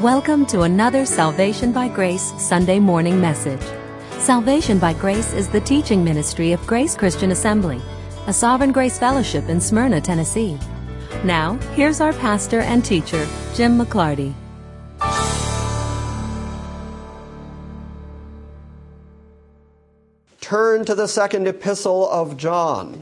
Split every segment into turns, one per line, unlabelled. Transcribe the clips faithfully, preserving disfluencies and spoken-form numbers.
Welcome to another Salvation by Grace Sunday morning message. Salvation by Grace is the teaching ministry of Grace Christian Assembly, a Sovereign Grace Fellowship in Smyrna, Tennessee. Now, here's our pastor and teacher, Jim McClarty.
Turn to the second epistle of John.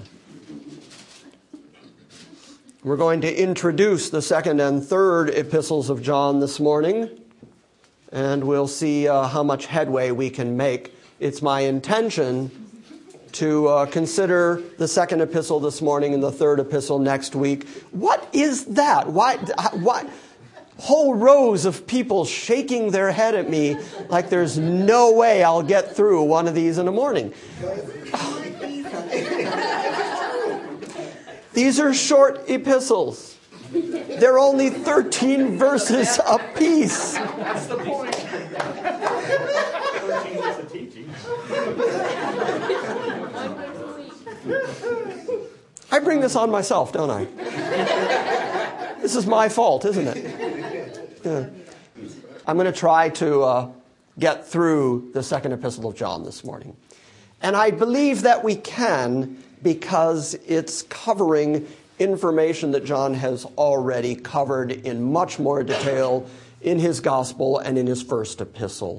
We're going to introduce the second and third epistles of John this morning, and we'll see uh, how much headway we can make. It's my intention to uh, consider the second epistle this morning and the third epistle next week. What is that? Why? Why? Whole rows of people shaking their head at me like there's no way I'll get through one of these in the morning. These are short epistles. They're only thirteen verses apiece.
That's the point. thirteen is the teaching.
I bring this on myself, don't I? This is my fault, isn't it? Yeah. I'm going to try to uh, get through the second epistle of John this morning. And I believe that we can, because it's covering information that John has already covered in much more detail in his gospel and in his first epistle.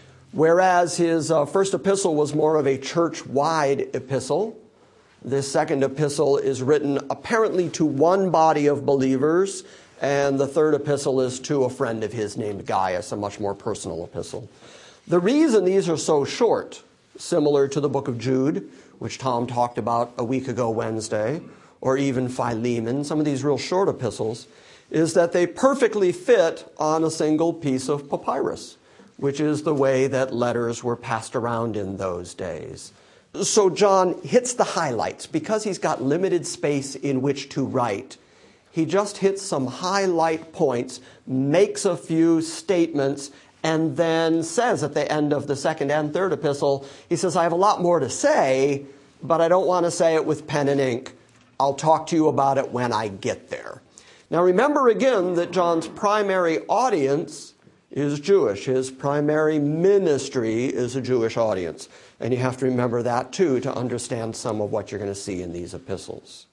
Whereas his uh, first epistle was more of a church-wide epistle, this second epistle is written apparently to one body of believers, and the third epistle is to a friend of his named Gaius, a much more personal epistle. The reason these are so short, similar to the book of Jude, which Tom talked about a week ago Wednesday, or even Philemon, some of these real short epistles, is that they perfectly fit on a single piece of papyrus, which is the way that letters were passed around in those days. So John hits the highlights. Because he's got limited space in which to write, he just hits some highlight points, makes a few statements, and then says at the end of the second and third epistle, he says, I have a lot more to say, but I don't want to say it with pen and ink. I'll talk to you about it when I get there. Now remember again that John's primary audience is Jewish. His primary ministry is a Jewish audience. And you have to remember that too to understand some of what you're going to see in these epistles.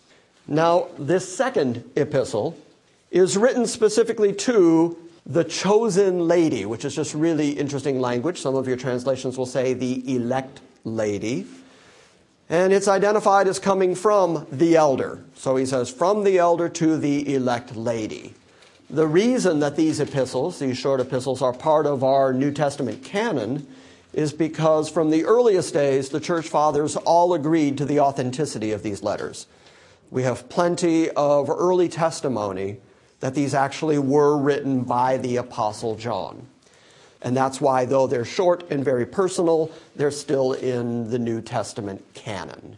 Now, this second epistle is written specifically to the chosen lady, which is just really interesting language. Some of your translations will say the elect lady. And it's identified as coming from the elder. So he says, from the elder to the elect lady. The reason that these epistles, these short epistles, are part of our New Testament canon is because from the earliest days, the church fathers all agreed to the authenticity of these letters. We have plenty of early testimony that these actually were written by the Apostle John. And that's why, though they're short and very personal, they're still in the New Testament canon.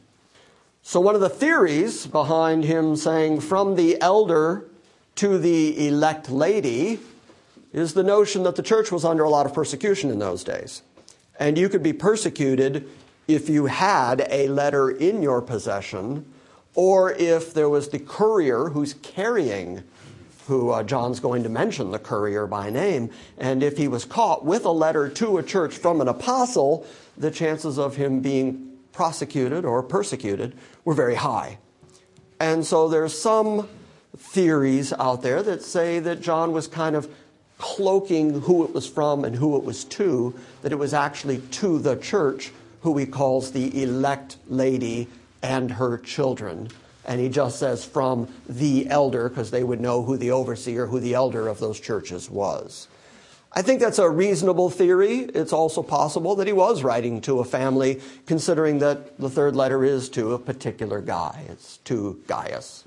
So one of the theories behind him saying from the elder to the elect lady is the notion that the church was under a lot of persecution in those days. And you could be persecuted if you had a letter in your possession, or if there was the courier who's carrying, who uh, John's going to mention the courier by name, and if he was caught with a letter to a church from an apostle, the chances of him being prosecuted or persecuted were very high. And so there's some theories out there that say that John was kind of cloaking who it was from and who it was to, that it was actually to the church, who he calls the elect lady and her children. And he just says from the elder, because they would know who the overseer, who the elder of those churches was. I think that's a reasonable theory. It's also possible that he was writing to a family, considering that the third letter is to a particular guy. It's to Gaius.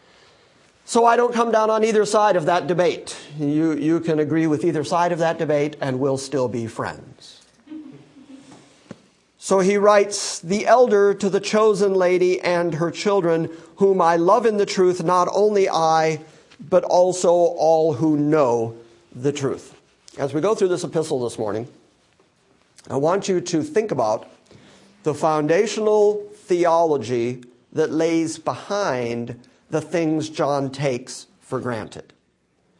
So I don't come down on either side of that debate. You, you can agree with either side of that debate, and we'll still be friends. So he writes, the elder to the chosen lady and her children, whom I love in the truth, not only I, but also all who know the truth. As we go through this epistle this morning, I want you to think about the foundational theology that lays behind the things John takes for granted.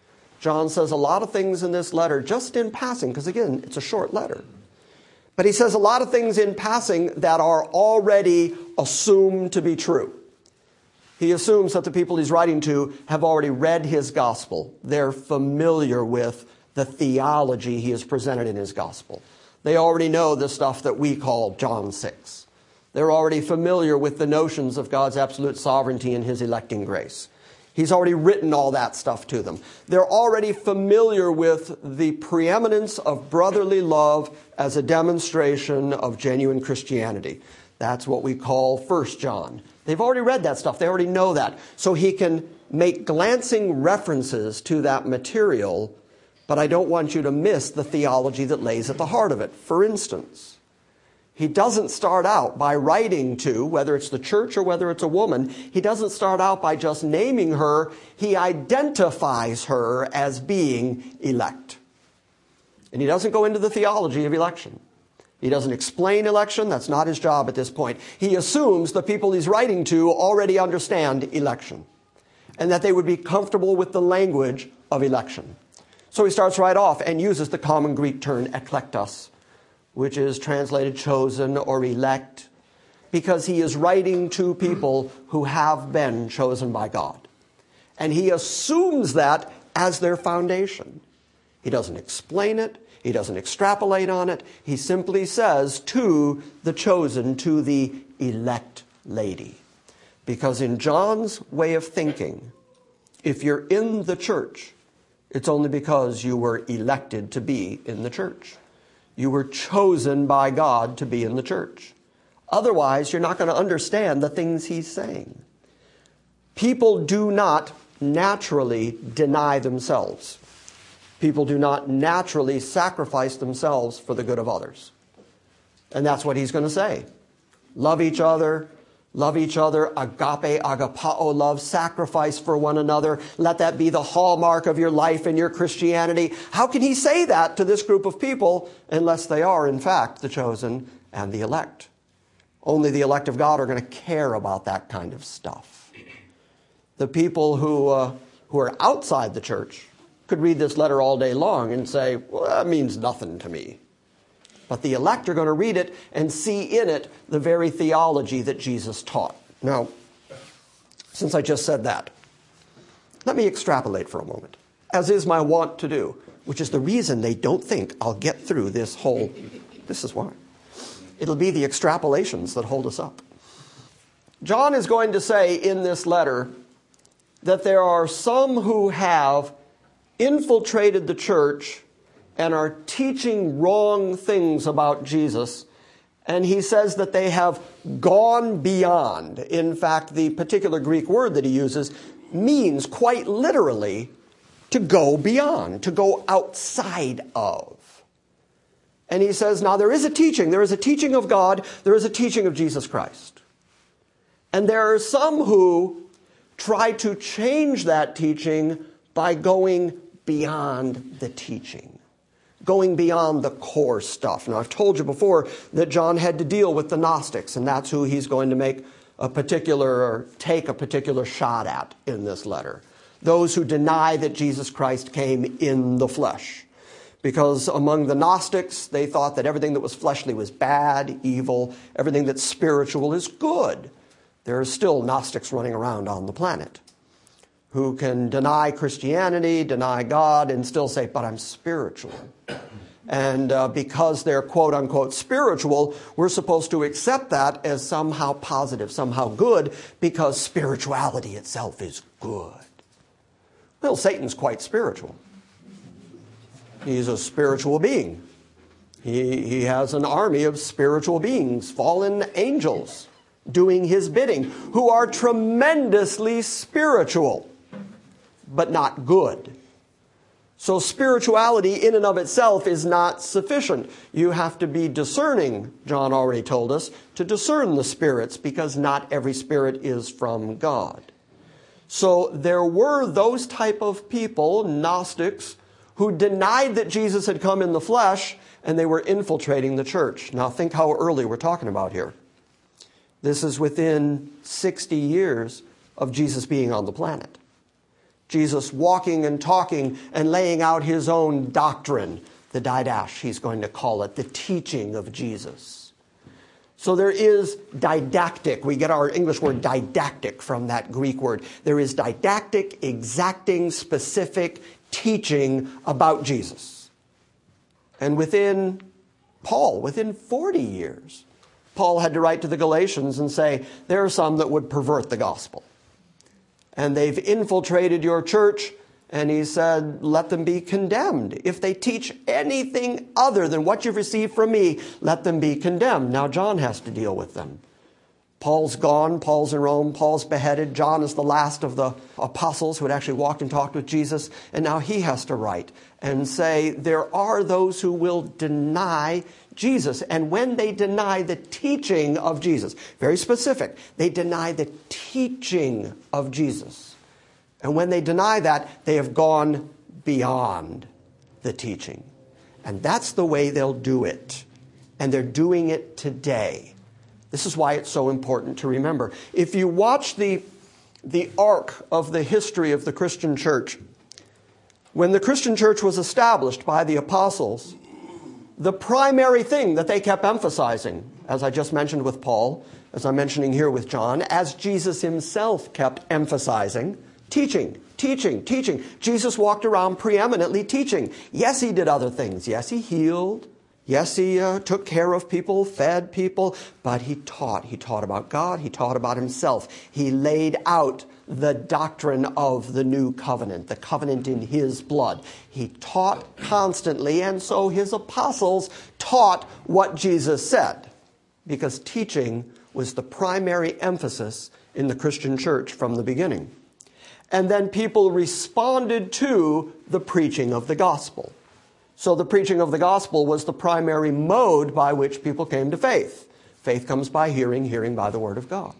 John says a lot of things in this letter just in passing, because again, it's a short letter. But he says a lot of things in passing that are already assumed to be true. He assumes that the people he's writing to have already read his gospel. They're familiar with the theology he has presented in his gospel. They already know the stuff that we call John six. They're already familiar with the notions of God's absolute sovereignty and his electing grace. He's already written all that stuff to them. They're already familiar with the preeminence of brotherly love as a demonstration of genuine Christianity. That's what we call First John. They've already read that stuff. They already know that. So he can make glancing references to that material, but I don't want you to miss the theology that lays at the heart of it. For instance, he doesn't start out by writing to, whether it's the church or whether it's a woman, he doesn't start out by just naming her. He identifies her as being elect. And he doesn't go into the theology of election. He doesn't explain election. That's not his job at this point. He assumes the people he's writing to already understand election and that they would be comfortable with the language of election. So he starts right off and uses the common Greek term eklektos, which is translated chosen or elect, because he is writing to people who have been chosen by God. And he assumes that as their foundation. He doesn't explain it. He doesn't extrapolate on it. He simply says to the chosen, to the elect lady. Because in John's way of thinking, if you're in the church, it's only because you were elected to be in the church. You were chosen by God to be in the church. Otherwise, you're not going to understand the things he's saying. People do not naturally deny themselves. People do not naturally sacrifice themselves for the good of others. And that's what he's going to say. Love each other. Love each other. Agape, agapao love. Sacrifice for one another. Let that be the hallmark of your life and your Christianity. How can he say that to this group of people unless they are, in fact, the chosen and the elect? Only the elect of God are going to care about that kind of stuff. The people who, uh, who are outside the church could read this letter all day long and say, well, that means nothing to me. But the elect are going to read it and see in it the very theology that Jesus taught. Now, since I just said that, let me extrapolate for a moment, as is my wont to do, which is the reason they don't think I'll get through this whole, this is why. It'll be the extrapolations that hold us up. John is going to say in this letter that there are some who have infiltrated the church and are teaching wrong things about Jesus. And he says that they have gone beyond. In fact, the particular Greek word that he uses means quite literally to go beyond, to go outside of. And he says, now there is a teaching. There is a teaching of God. There is a teaching of Jesus Christ. And there are some who try to change that teaching by going beyond the teaching, going beyond the core stuff. Now, I've told you before that John had to deal with the Gnostics, and that's who he's going to make a particular, or take a particular shot at in this letter. Those who deny that Jesus Christ came in the flesh. Because among the Gnostics, they thought that everything that was fleshly was bad, evil. Everything that's spiritual is good. There are still Gnostics running around on the planet who can deny Christianity, deny God, and still say, but I'm spiritual. And uh, because they're quote-unquote spiritual, we're supposed to accept that as somehow positive, somehow good, because spirituality itself is good. Well, Satan's quite spiritual. He's a spiritual being. He, he has an army of spiritual beings, fallen angels, doing his bidding, who are tremendously spiritual, but not good. So spirituality in and of itself is not sufficient. You have to be discerning, John already told us, to discern the spirits, because not every spirit is from God. So there were those type of people, Gnostics, who denied that Jesus had come in the flesh, and they were infiltrating the church. Now think how early we're talking about here. This is within sixty years of Jesus being on the planet. Jesus walking and talking and laying out his own doctrine, the didash, he's going to call it, the teaching of Jesus. So there is didactic. We get our English word didactic from that Greek word. There is didactic, exacting, specific teaching about Jesus. And within Paul, within forty years, Paul had to write to the Galatians and say, there are some that would pervert the gospel. And they've infiltrated your church, and he said, let them be condemned. If they teach anything other than what you've received from me, let them be condemned. Now John has to deal with them. Paul's gone, Paul's in Rome, Paul's beheaded. John is the last of the apostles who had actually walked and talked with Jesus, and now he has to write and say, there are those who will deny Jesus. And when they deny the teaching of Jesus, very specific, they deny the teaching of Jesus. And when they deny that, they have gone beyond the teaching. And that's the way they'll do it. And they're doing it today. This is why it's so important to remember. If you watch the, the arc of the history of the Christian church, when the Christian church was established by the apostles, the primary thing that they kept emphasizing, as I just mentioned with Paul, as I'm mentioning here with John, as Jesus himself kept emphasizing, teaching, teaching, teaching. Jesus walked around preeminently teaching. Yes, he did other things. Yes, he healed. Yes, he uh, took care of people, fed people, but he taught. He taught about God. He taught about himself. He laid out the doctrine of the new covenant, the covenant in his blood. He taught constantly, and so his apostles taught what Jesus said, because teaching was the primary emphasis in the Christian church from the beginning. And then people responded to the preaching of the gospel. So the preaching of the gospel was the primary mode by which people came to faith. Faith comes by hearing, hearing by the word of God.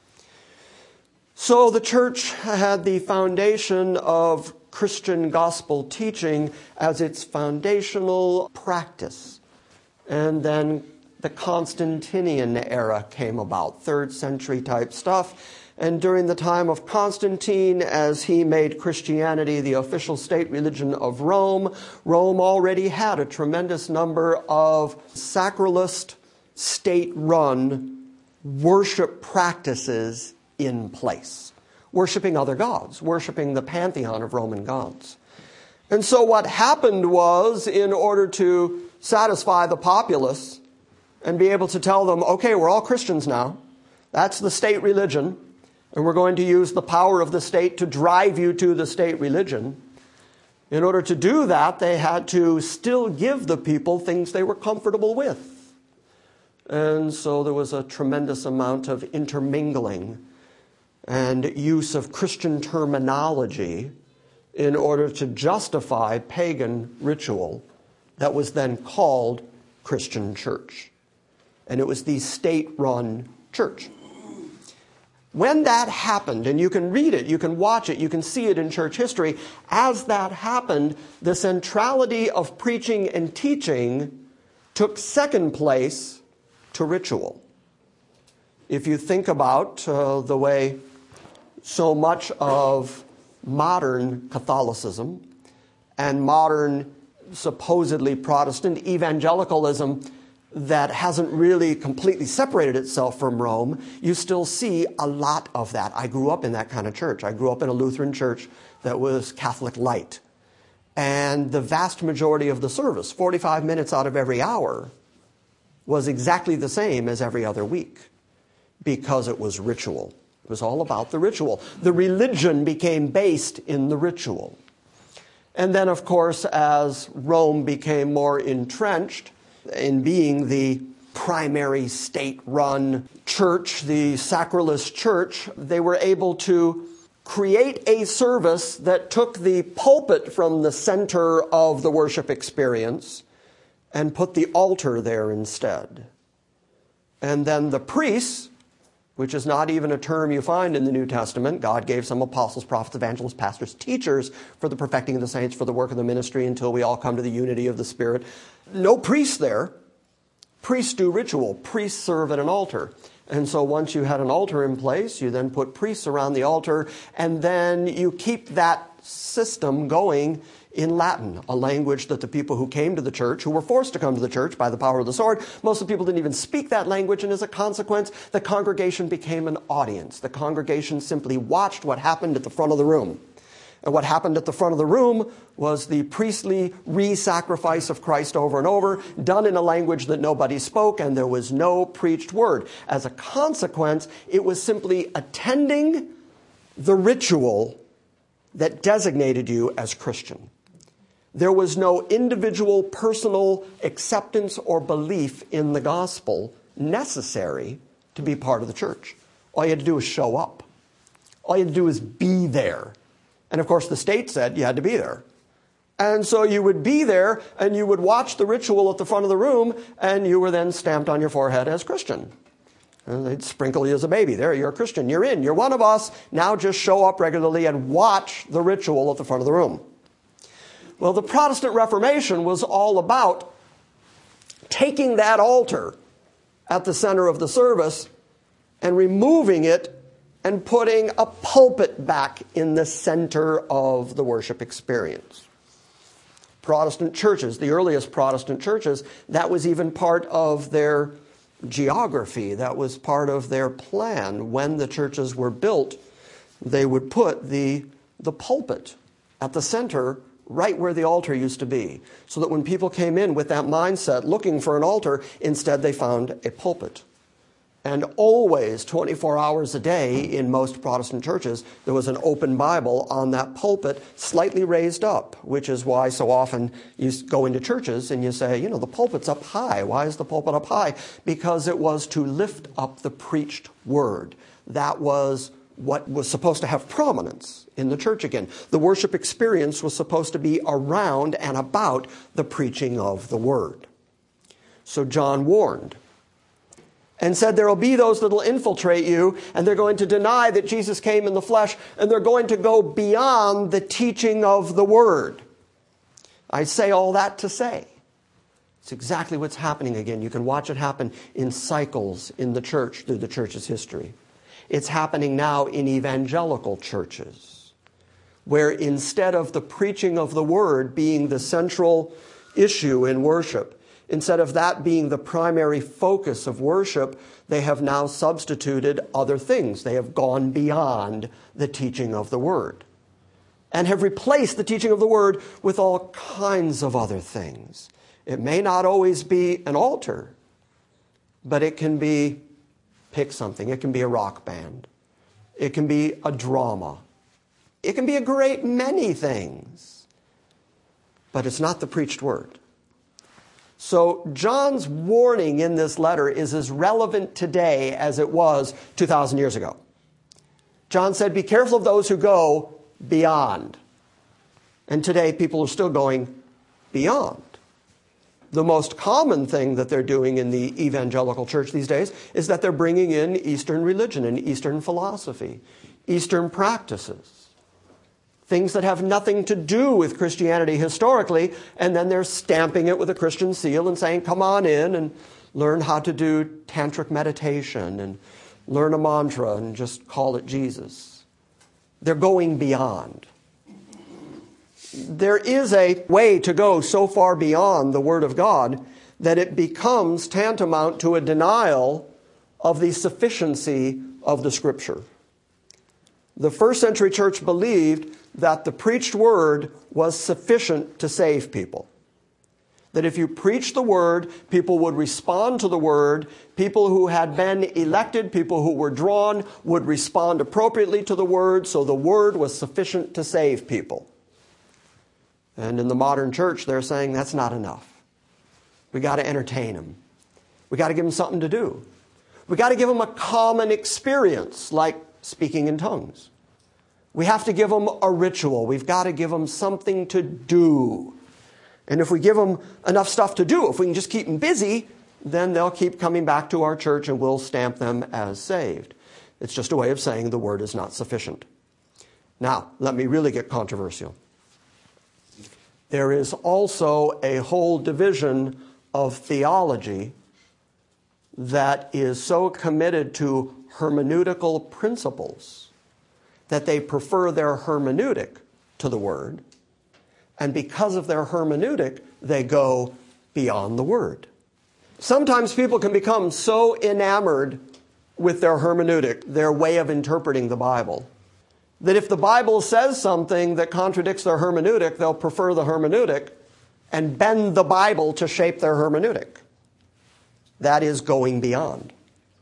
So the church had the foundation of Christian gospel teaching as its foundational practice. And then the Constantinian era came about, third century type stuff. And during the time of Constantine, as he made Christianity the official state religion of Rome, Rome already had a tremendous number of sacralist, state-run worship practices in place. Worshiping other gods, worshiping the pantheon of Roman gods. And so what happened was, in order to satisfy the populace and be able to tell them, okay, we're all Christians now, that's the state religion, and we're going to use the power of the state to drive you to the state religion. In order to do that, they had to still give the people things they were comfortable with. And so there was a tremendous amount of intermingling and use of Christian terminology in order to justify pagan ritual that was then called Christian church. And it was the state-run church. When that happened, and you can read it, you can watch it, you can see it in church history, as that happened, the centrality of preaching and teaching took second place to ritual. If you think about uh, the way so much of modern Catholicism and modern supposedly Protestant evangelicalism that hasn't really completely separated itself from Rome, you still see a lot of that. I grew up in that kind of church. I grew up in a Lutheran church that was Catholic light. And the vast majority of the service, forty-five minutes out of every hour, was exactly the same as every other week because it was ritual. It was all about the ritual. The religion became based in the ritual. And then, of course, as Rome became more entrenched in being the primary state-run church, the sacralist church, they were able to create a service that took the pulpit from the center of the worship experience and put the altar there instead. And then the priests, which is not even a term you find in the New Testament. God gave some apostles, prophets, evangelists, pastors, teachers for the perfecting of the saints, for the work of the ministry until we all come to the unity of the Spirit. No priests there. Priests do ritual. Priests serve at an altar. And so once you had an altar in place, you then put priests around the altar, and then you keep that system going in Latin, a language that the people who came to the church, who were forced to come to the church by the power of the sword, most of the people didn't even speak that language, and as a consequence, the congregation became an audience. The congregation simply watched what happened at the front of the room. And what happened at the front of the room was the priestly re-sacrifice of Christ over and over, done in a language that nobody spoke, and there was no preached word. As a consequence, it was simply attending the ritual that designated you as Christian. There was no individual personal acceptance or belief in the gospel necessary to be part of the church. All you had to do was show up. All you had to do was be there. And of course, the state said you had to be there. And so you would be there and you would watch the ritual at the front of the room, and you were then stamped on your forehead as Christian. And they'd sprinkle you as a baby. There, you're a Christian. You're in. You're one of us. Now just show up regularly and watch the ritual at the front of the room. Well, the Protestant Reformation was all about taking that altar at the center of the service and removing it and putting a pulpit back in the center of the worship experience. Protestant churches, the earliest Protestant churches, that was even part of their geography. That was part of their plan. When the churches were built, they would put the, the pulpit at the center, right where the altar used to be, so that when people came in with that mindset looking for an altar, instead they found a pulpit. And always, twenty-four hours a day in most Protestant churches, there was an open Bible on that pulpit, slightly raised up, which is why so often you go into churches and you say, you know, the pulpit's up high. Why is the pulpit up high? Because it was to lift up the preached word. That was what was supposed to have prominence in the church again. The worship experience was supposed to be around and about the preaching of the word. So John warned and said there will be those that will infiltrate you, and they're going to deny that Jesus came in the flesh, and they're going to go beyond the teaching of the word. I say all that to say it's exactly what's happening again. You can watch it happen in cycles in the church through the church's history. It's happening now in evangelical churches, where instead of the preaching of the word being the central issue in worship, instead of that being the primary focus of worship, they have now substituted other things. They have gone beyond the teaching of the word and have replaced the teaching of the word with all kinds of other things. It may not always be an altar, but it can be, pick something, it can be a rock band. It can be a drama. It can be a great many things, but it's not the preached word. So John's warning in this letter is as relevant today as it was two thousand years ago. John said, be careful of those who go beyond. And today people are still going beyond. The most common thing that they're doing in the evangelical church these days is that they're bringing in Eastern religion and Eastern philosophy, Eastern practices. Things that have nothing to do with Christianity historically, and then they're stamping it with a Christian seal and saying, come on in and learn how to do tantric meditation and learn a mantra and just call it Jesus. They're going beyond. There is a way to go so far beyond the Word of God that it becomes tantamount to a denial of the sufficiency of the Scripture. The first century church believed that the preached word was sufficient to save people. That if you preached the word, people would respond to the word. People who had been elected, people who were drawn, would respond appropriately to the word, so the word was sufficient to save people. And in the modern church, they're saying that's not enough. We got to entertain them. We got to give them something to do. We got to give them a common experience, like speaking in tongues. We have to give them a ritual. We've got to give them something to do. And if we give them enough stuff to do, if we can just keep them busy, then they'll keep coming back to our church and we'll stamp them as saved. It's just a way of saying the word is not sufficient. Now, let me really get controversial. There is also a whole division of theology that is so committed to hermeneutical principles that they prefer their hermeneutic to the Word. And because of their hermeneutic, they go beyond the Word. Sometimes people can become so enamored with their hermeneutic, their way of interpreting the Bible, that if the Bible says something that contradicts their hermeneutic, they'll prefer the hermeneutic and bend the Bible to shape their hermeneutic. That is going beyond.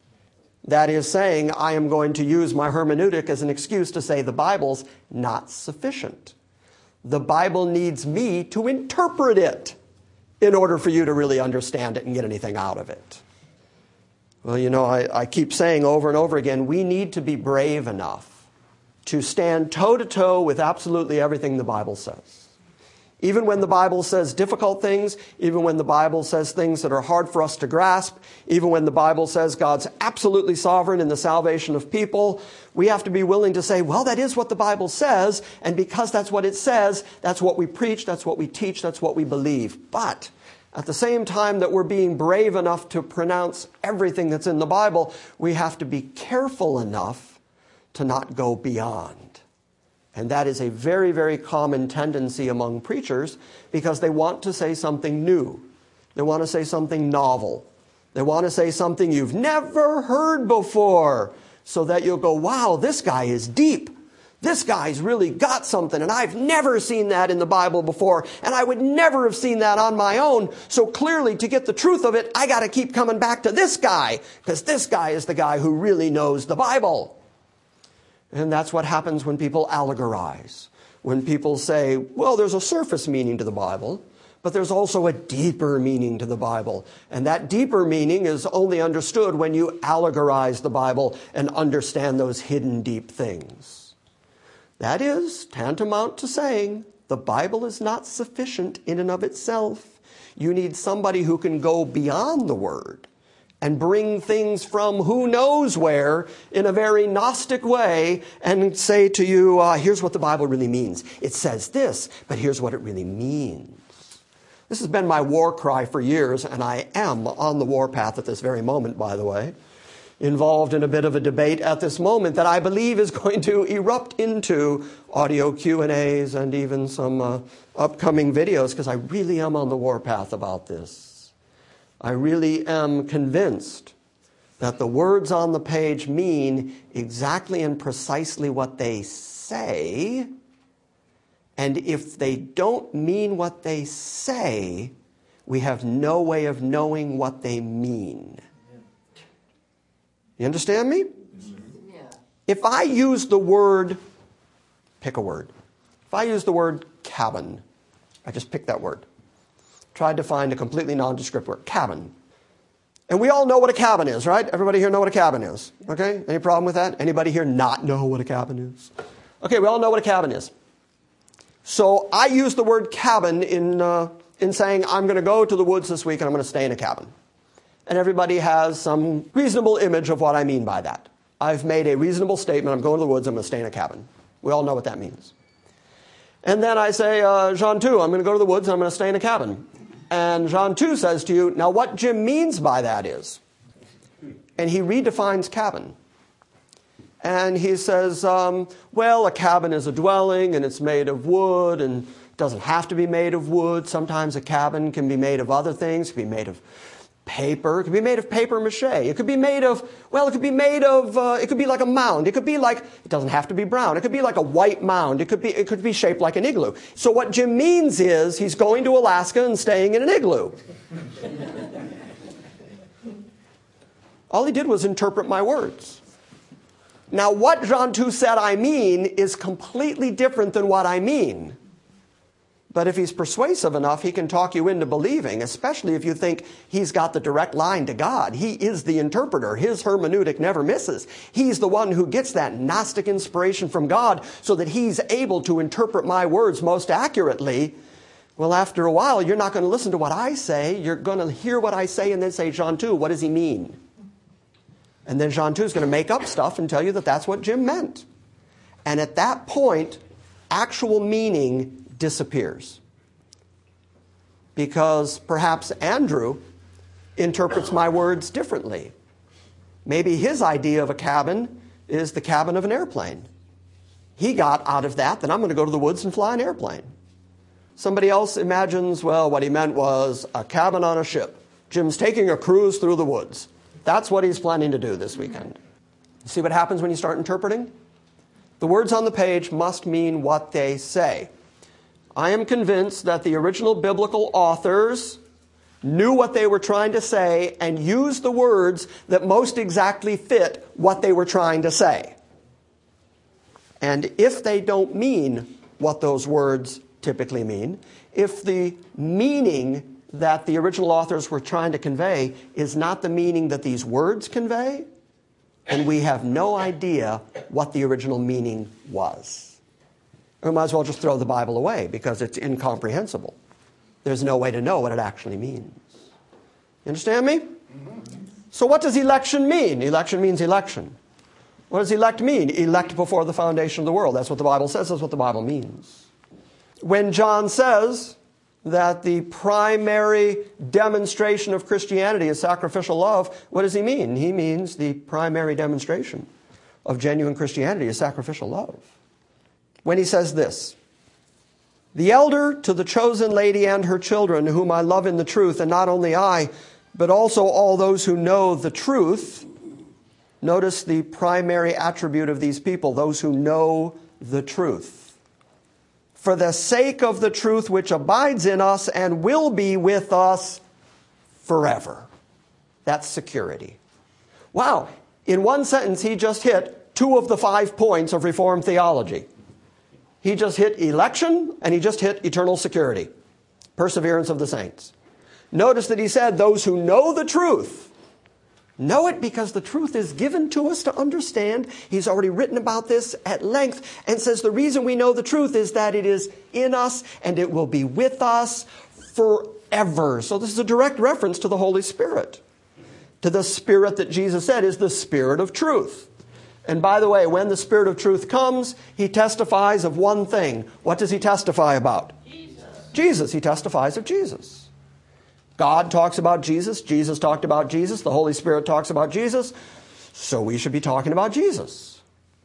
That is saying, I am going to use my hermeneutic as an excuse to say the Bible's not sufficient. The Bible needs me to interpret it in order for you to really understand it and get anything out of it. Well, you know, I, I keep saying over and over again, we need to be brave enough to stand toe-to-toe with absolutely everything the Bible says. Even when the Bible says difficult things, even when the Bible says things that are hard for us to grasp, even when the Bible says God's absolutely sovereign in the salvation of people, we have to be willing to say, well, that is what the Bible says, and because that's what it says, that's what we preach, that's what we teach, that's what we believe. But at the same time that we're being brave enough to pronounce everything that's in the Bible, we have to be careful enough to not go beyond. And that is a very, very common tendency among preachers because they want to say something new. They want to say something novel. They want to say something you've never heard before so that you'll go, wow, this guy is deep. This guy's really got something, and I've never seen that in the Bible before, and I would never have seen that on my own. So clearly, to get the truth of it, I got to keep coming back to this guy because this guy is the guy who really knows the Bible. And that's what happens when people allegorize. When people say, well, there's a surface meaning to the Bible, but there's also a deeper meaning to the Bible. And that deeper meaning is only understood when you allegorize the Bible and understand those hidden deep things. That is tantamount to saying the Bible is not sufficient in and of itself. You need somebody who can go beyond the Word and bring things from who knows where in a very Gnostic way and say to you, uh, here's what the Bible really means. It says this, but here's what it really means. This has been my war cry for years, and I am on the warpath at this very moment, by the way, involved in a bit of a debate at this moment that I believe is going to erupt into audio Q and A's and even some uh, upcoming videos, because I really am on the warpath about this. I really am convinced that the words on the page mean exactly and precisely what they say. And if they don't mean what they say, we have no way of knowing what they mean. You understand me? Yeah. If I use the word, pick a word. If I use the word cabin, I just picked that word. Tried to find a completely nondescript word, cabin. And we all know what a cabin is, right? Everybody here know what a cabin is, okay? Any problem with that? Anybody here not know what a cabin is? Okay, we all know what a cabin is. So I use the word cabin in, uh, in saying I'm going to go to the woods this week and I'm going to stay in a cabin. And everybody has some reasonable image of what I mean by that. I've made a reasonable statement. I'm going to the woods. I'm going to stay in a cabin. We all know what that means. And then I say, uh, Jean too, I'm going to go to the woods and I'm going to stay in a cabin. And Jean too says to you, now what Jim means by that is, and he redefines cabin. And he says, um, well, a cabin is a dwelling and it's made of wood and it doesn't have to be made of wood. Sometimes a cabin can be made of other things. It can be made of paper. It could be made of paper mache. It could be made of, well, it could be made of, uh, it could be like a mound. It could be like, it doesn't have to be brown. It could be like a white mound. It could be, it could be shaped like an igloo. So what Jim means is he's going to Alaska and staying in an igloo. All he did was interpret my words. Now, what Jean too said I mean is completely different than what I mean. But if he's persuasive enough, he can talk you into believing, especially if you think he's got the direct line to God. He is the interpreter. His hermeneutic never misses. He's the one who gets that Gnostic inspiration from God so that he's able to interpret my words most accurately. Well, after a while, you're not going to listen to what I say. You're going to hear what I say and then say, Jean too, what does he mean? And then Jean too is going to make up stuff and tell you that that's what Jim meant. And at that point, actual meaning disappears. Because perhaps Andrew interprets my words differently. Maybe his idea of a cabin is the cabin of an airplane. He got out of that, then I'm going to go to the woods and fly an airplane. Somebody else imagines, well, what he meant was a cabin on a ship. Jim's taking a cruise through the woods. That's what he's planning to do this weekend. See what happens when you start interpreting? The words on the page must mean what they say. I am convinced that the original biblical authors knew what they were trying to say and used the words that most exactly fit what they were trying to say. And if they don't mean what those words typically mean, if the meaning that the original authors were trying to convey is not the meaning that these words convey, and we have no idea what the original meaning was. We might as well just throw the Bible away because it's incomprehensible. There's no way to know what it actually means. You understand me? So what does election mean? Election means election. What does elect mean? Elect before the foundation of the world. That's what the Bible says. That's what the Bible means. When John says that the primary demonstration of Christianity is sacrificial love, what does he mean? He means the primary demonstration of genuine Christianity is sacrificial love. When he says this, the elder to the chosen lady and her children, whom I love in the truth, and not only I, but also all those who know the truth. Notice the primary attribute of these people, those who know the truth. For the sake of the truth which abides in us and will be with us forever. That's security. Wow. In one sentence, he just hit two of the five points of Reformed theology. He just hit election and he just hit eternal security. Perseverance of the saints. Notice that he said those who know the truth. Know it because the truth is given to us to understand. He's already written about this at length and says the reason we know the truth is that it is in us and it will be with us forever. So this is a direct reference to the Holy Spirit. To the Spirit that Jesus said is the Spirit of truth. And by the way, when the Spirit of truth comes, he testifies of one thing. What does he testify about? Jesus. Jesus. He testifies of Jesus. God talks about Jesus. Jesus talked about Jesus. The Holy Spirit talks about Jesus. So we should be talking about Jesus.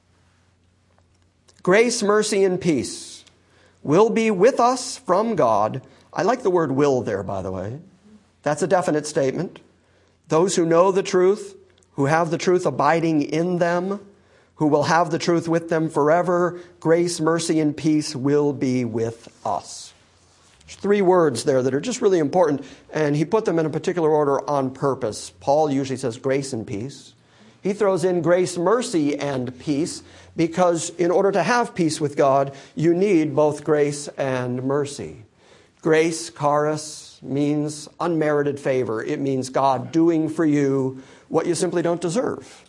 Grace, mercy, and peace will be with us from God. I like the word will there, by the way. That's a definite statement. Those who know the truth, who have the truth abiding in them, who will have the truth with them forever, grace, mercy, and peace will be with us. There's three words there that are just really important, and he put them in a particular order on purpose. Paul usually says grace and peace. He throws in grace, mercy, and peace because in order to have peace with God, you need both grace and mercy. Grace, charis, means unmerited favor. It means God doing for you what you simply don't deserve.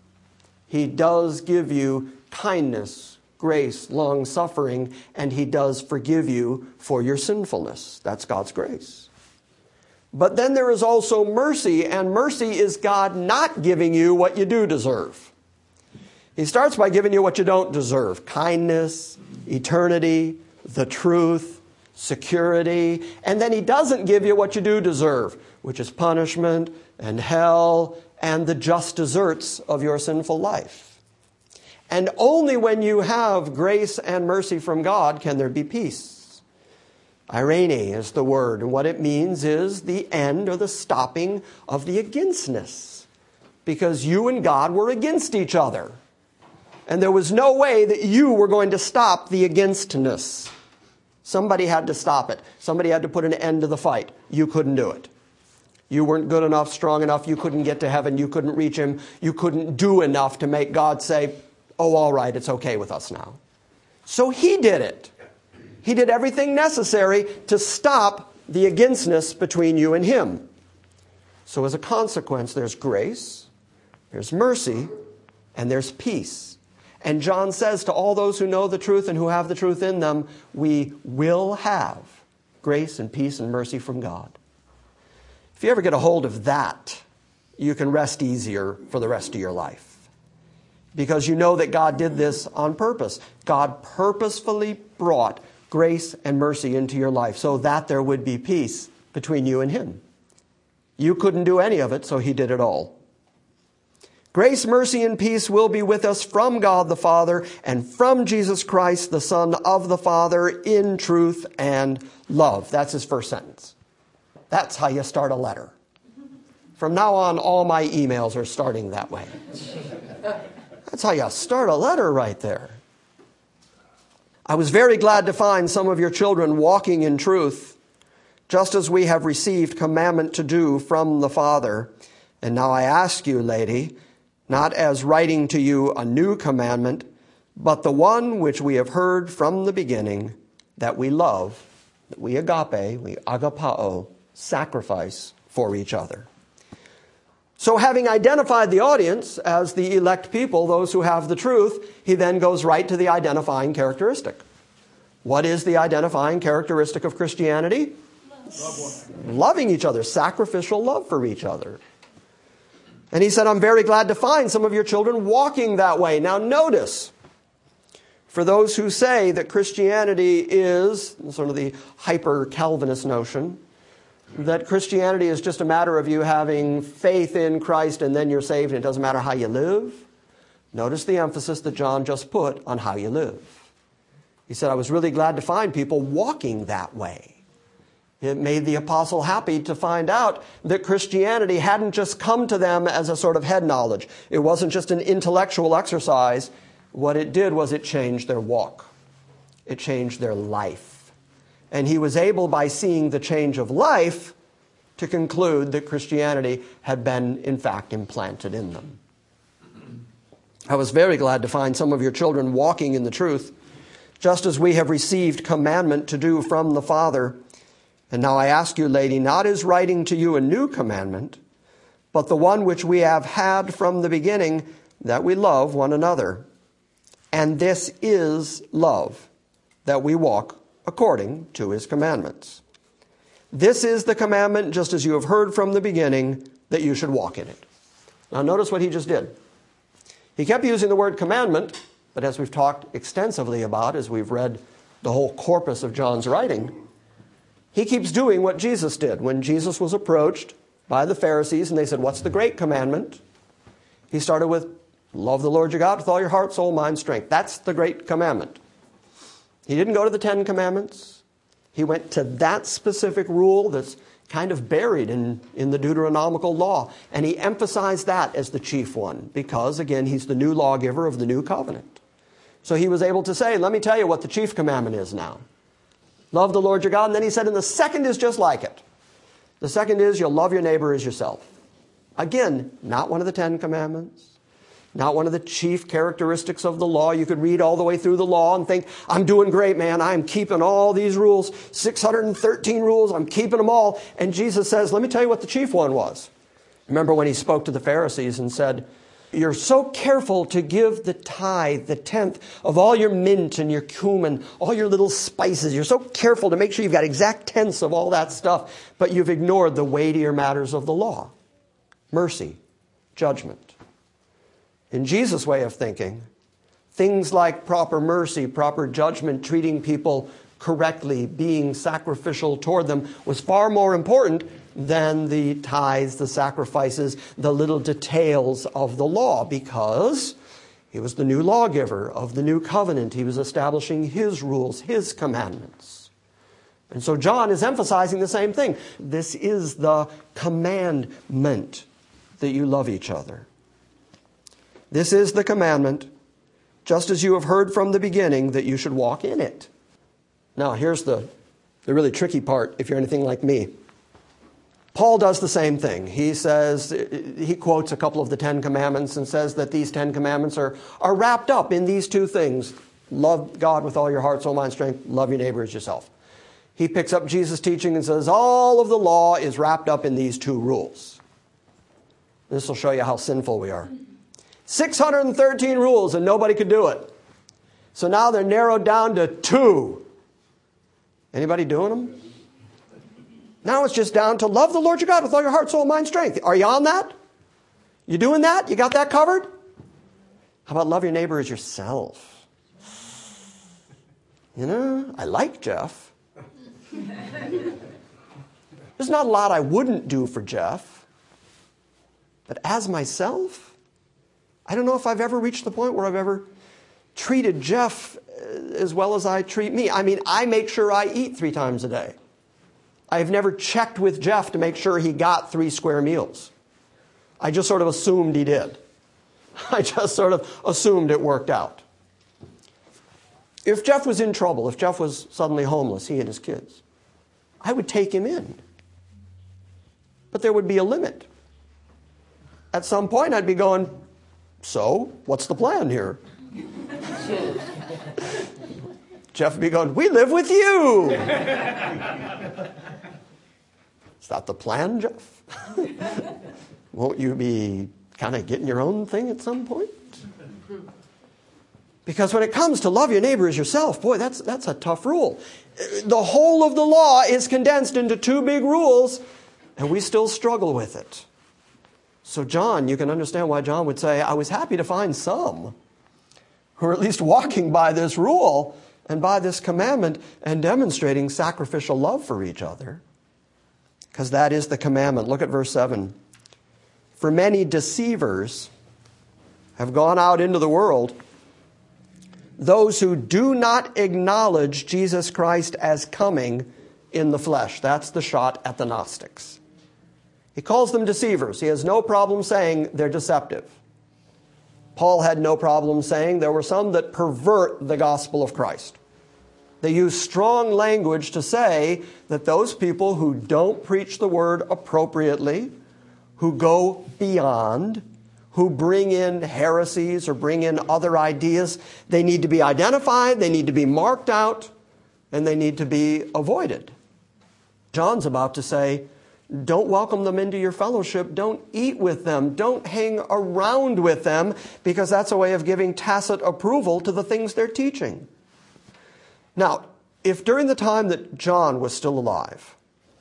He does give you kindness, grace, long-suffering, and he does forgive you for your sinfulness. That's God's grace. But then there is also mercy, and mercy is God not giving you what you do deserve. He starts by giving you what you don't deserve. Kindness, eternity, the truth, security, and then he doesn't give you what you do deserve, which is punishment and hell and the just deserts of your sinful life. And only when you have grace and mercy from God can there be peace. Irene is the word, and what it means is the end or the stopping of the againstness. Because you and God were against each other. And there was no way that you were going to stop the againstness. Somebody had to stop it. Somebody had to put an end to the fight. You couldn't do it. You weren't good enough, strong enough. You couldn't get to heaven. You couldn't reach him. You couldn't do enough to make God say, oh, all right, it's okay with us now. So he did it. He did everything necessary to stop the againstness between you and him. So as a consequence, there's grace, there's mercy, and there's peace. And John says to all those who know the truth and who have the truth in them, we will have grace and peace and mercy from God. If you ever get a hold of that, you can rest easier for the rest of your life. Because you know that God did this on purpose. God purposefully brought grace and mercy into your life so that there would be peace between you and him. You couldn't do any of it, so he did it all. Grace, mercy, and peace will be with us from God the Father and from Jesus Christ, the Son of the Father, in truth and love. That's his first sentence. That's how you start a letter. From now on, all my emails are starting that way. That's how you start a letter right there. I was very glad to find some of your children walking in truth, just as we have received commandment to do from the Father. And now I ask you, lady, not as writing to you a new commandment, but the one which we have heard from the beginning, that we love, that we agape, we agapao, sacrifice for each other. So having identified the audience as the elect people, those who have the truth, he then goes right to the identifying characteristic. What is the identifying characteristic of Christianity? Love. Loving each other, sacrificial love for each other. And he said, I'm very glad to find some of your children walking that way. Now notice, for those who say that Christianity is sort of the hyper-Calvinist notion, that Christianity is just a matter of you having faith in Christ and then you're saved and it doesn't matter how you live. Notice the emphasis that John just put on how you live. He said, I was really glad to find people walking that way. It made the apostle happy to find out that Christianity hadn't just come to them as a sort of head knowledge. It wasn't just an intellectual exercise. What it did was it changed their walk. It changed their life. And he was able, by seeing the change of life, to conclude that Christianity had been, in fact, implanted in them. I was very glad to find some of your children walking in the truth, just as we have received commandment to do from the Father. And now I ask you, lady, not as writing to you a new commandment, but the one which we have had from the beginning, that we love one another. And this is love, that we walk according to his commandments. This is the commandment, just as you have heard from the beginning, that you should walk in it. Now notice what he just did. He kept using the word commandment, but as we've talked extensively about, as we've read the whole corpus of John's writing, he keeps doing what Jesus did. When Jesus was approached by the Pharisees and they said, what's the great commandment? He started with, love the Lord your God with all your heart, soul, mind, strength. That's the great commandment. He didn't go to the Ten Commandments. He went to that specific rule that's kind of buried in, in the Deuteronomical law. And he emphasized that as the chief one because, again, he's the new lawgiver of the new covenant. So he was able to say, let me tell you what the chief commandment is now. Love the Lord your God. And then he said, and the second is just like it. The second is you'll love your neighbor as yourself. Again, not one of the Ten Commandments. Not one of the chief characteristics of the law. You could read all the way through the law and think, I'm doing great, man. I'm keeping all these rules, six hundred thirteen rules. I'm keeping them all. And Jesus says, let me tell you what the chief one was. Remember when he spoke to the Pharisees and said, you're so careful to give the tithe, the tenth of all your mint and your cumin, all your little spices. You're so careful to make sure you've got exact tenths of all that stuff, but you've ignored the weightier matters of the law. Mercy, judgment. In Jesus' way of thinking, things like proper mercy, proper judgment, treating people correctly, being sacrificial toward them was far more important than the tithes, the sacrifices, the little details of the law, because he was the new lawgiver of the new covenant. He was establishing his rules, his commandments. And so John is emphasizing the same thing. This is the commandment, that you love each other. This is the commandment, just as you have heard from the beginning, that you should walk in it. Now, here's the, the really tricky part, if you're anything like me. Paul does the same thing. He says, he quotes a couple of the Ten Commandments and says that these Ten Commandments are, are wrapped up in these two things. Love God with all your heart, soul, mind, strength. Love your neighbor as yourself. He picks up Jesus' teaching and says, all of the law is wrapped up in these two rules. This will show you how sinful we are. six hundred thirteen rules and nobody could do it. So now they're narrowed down to two. Anybody doing them? Now it's just down to love the Lord your God with all your heart, soul, mind, strength. Are you on that? You doing that? You got that covered? How about love your neighbor as yourself? You know, I like Jeff. There's not a lot I wouldn't do for Jeff. But as myself, I don't know if I've ever reached the point where I've ever treated Jeff as well as I treat me. I mean, I make sure I eat three times a day. I've never checked with Jeff to make sure he got three square meals. I just sort of assumed he did. I just sort of assumed it worked out. If Jeff was in trouble, if Jeff was suddenly homeless, he and his kids, I would take him in. But there would be a limit. At some point, I'd be going, so, what's the plan here? Jeff would be going, we live with you. Is that the plan, Jeff? Won't you be kind of getting your own thing at some point? Because when it comes to love your neighbor as yourself, boy, that's, that's a tough rule. The whole of the law is condensed into two big rules, and we still struggle with it. So John, you can understand why John would say, I was happy to find some who are at least walking by this rule and by this commandment and demonstrating sacrificial love for each other. Because that is the commandment. Look at verse seven. For many deceivers have gone out into the world, those who do not acknowledge Jesus Christ as coming in the flesh. That's the shot at the Gnostics. He calls them deceivers. He has no problem saying they're deceptive. Paul had no problem saying there were some that pervert the gospel of Christ. They use strong language to say that those people who don't preach the word appropriately, who go beyond, who bring in heresies or bring in other ideas, they need to be identified, they need to be marked out, and they need to be avoided. John's about to say, don't welcome them into your fellowship. Don't eat with them. Don't hang around with them, because that's a way of giving tacit approval to the things they're teaching. Now, if during the time that John was still alive,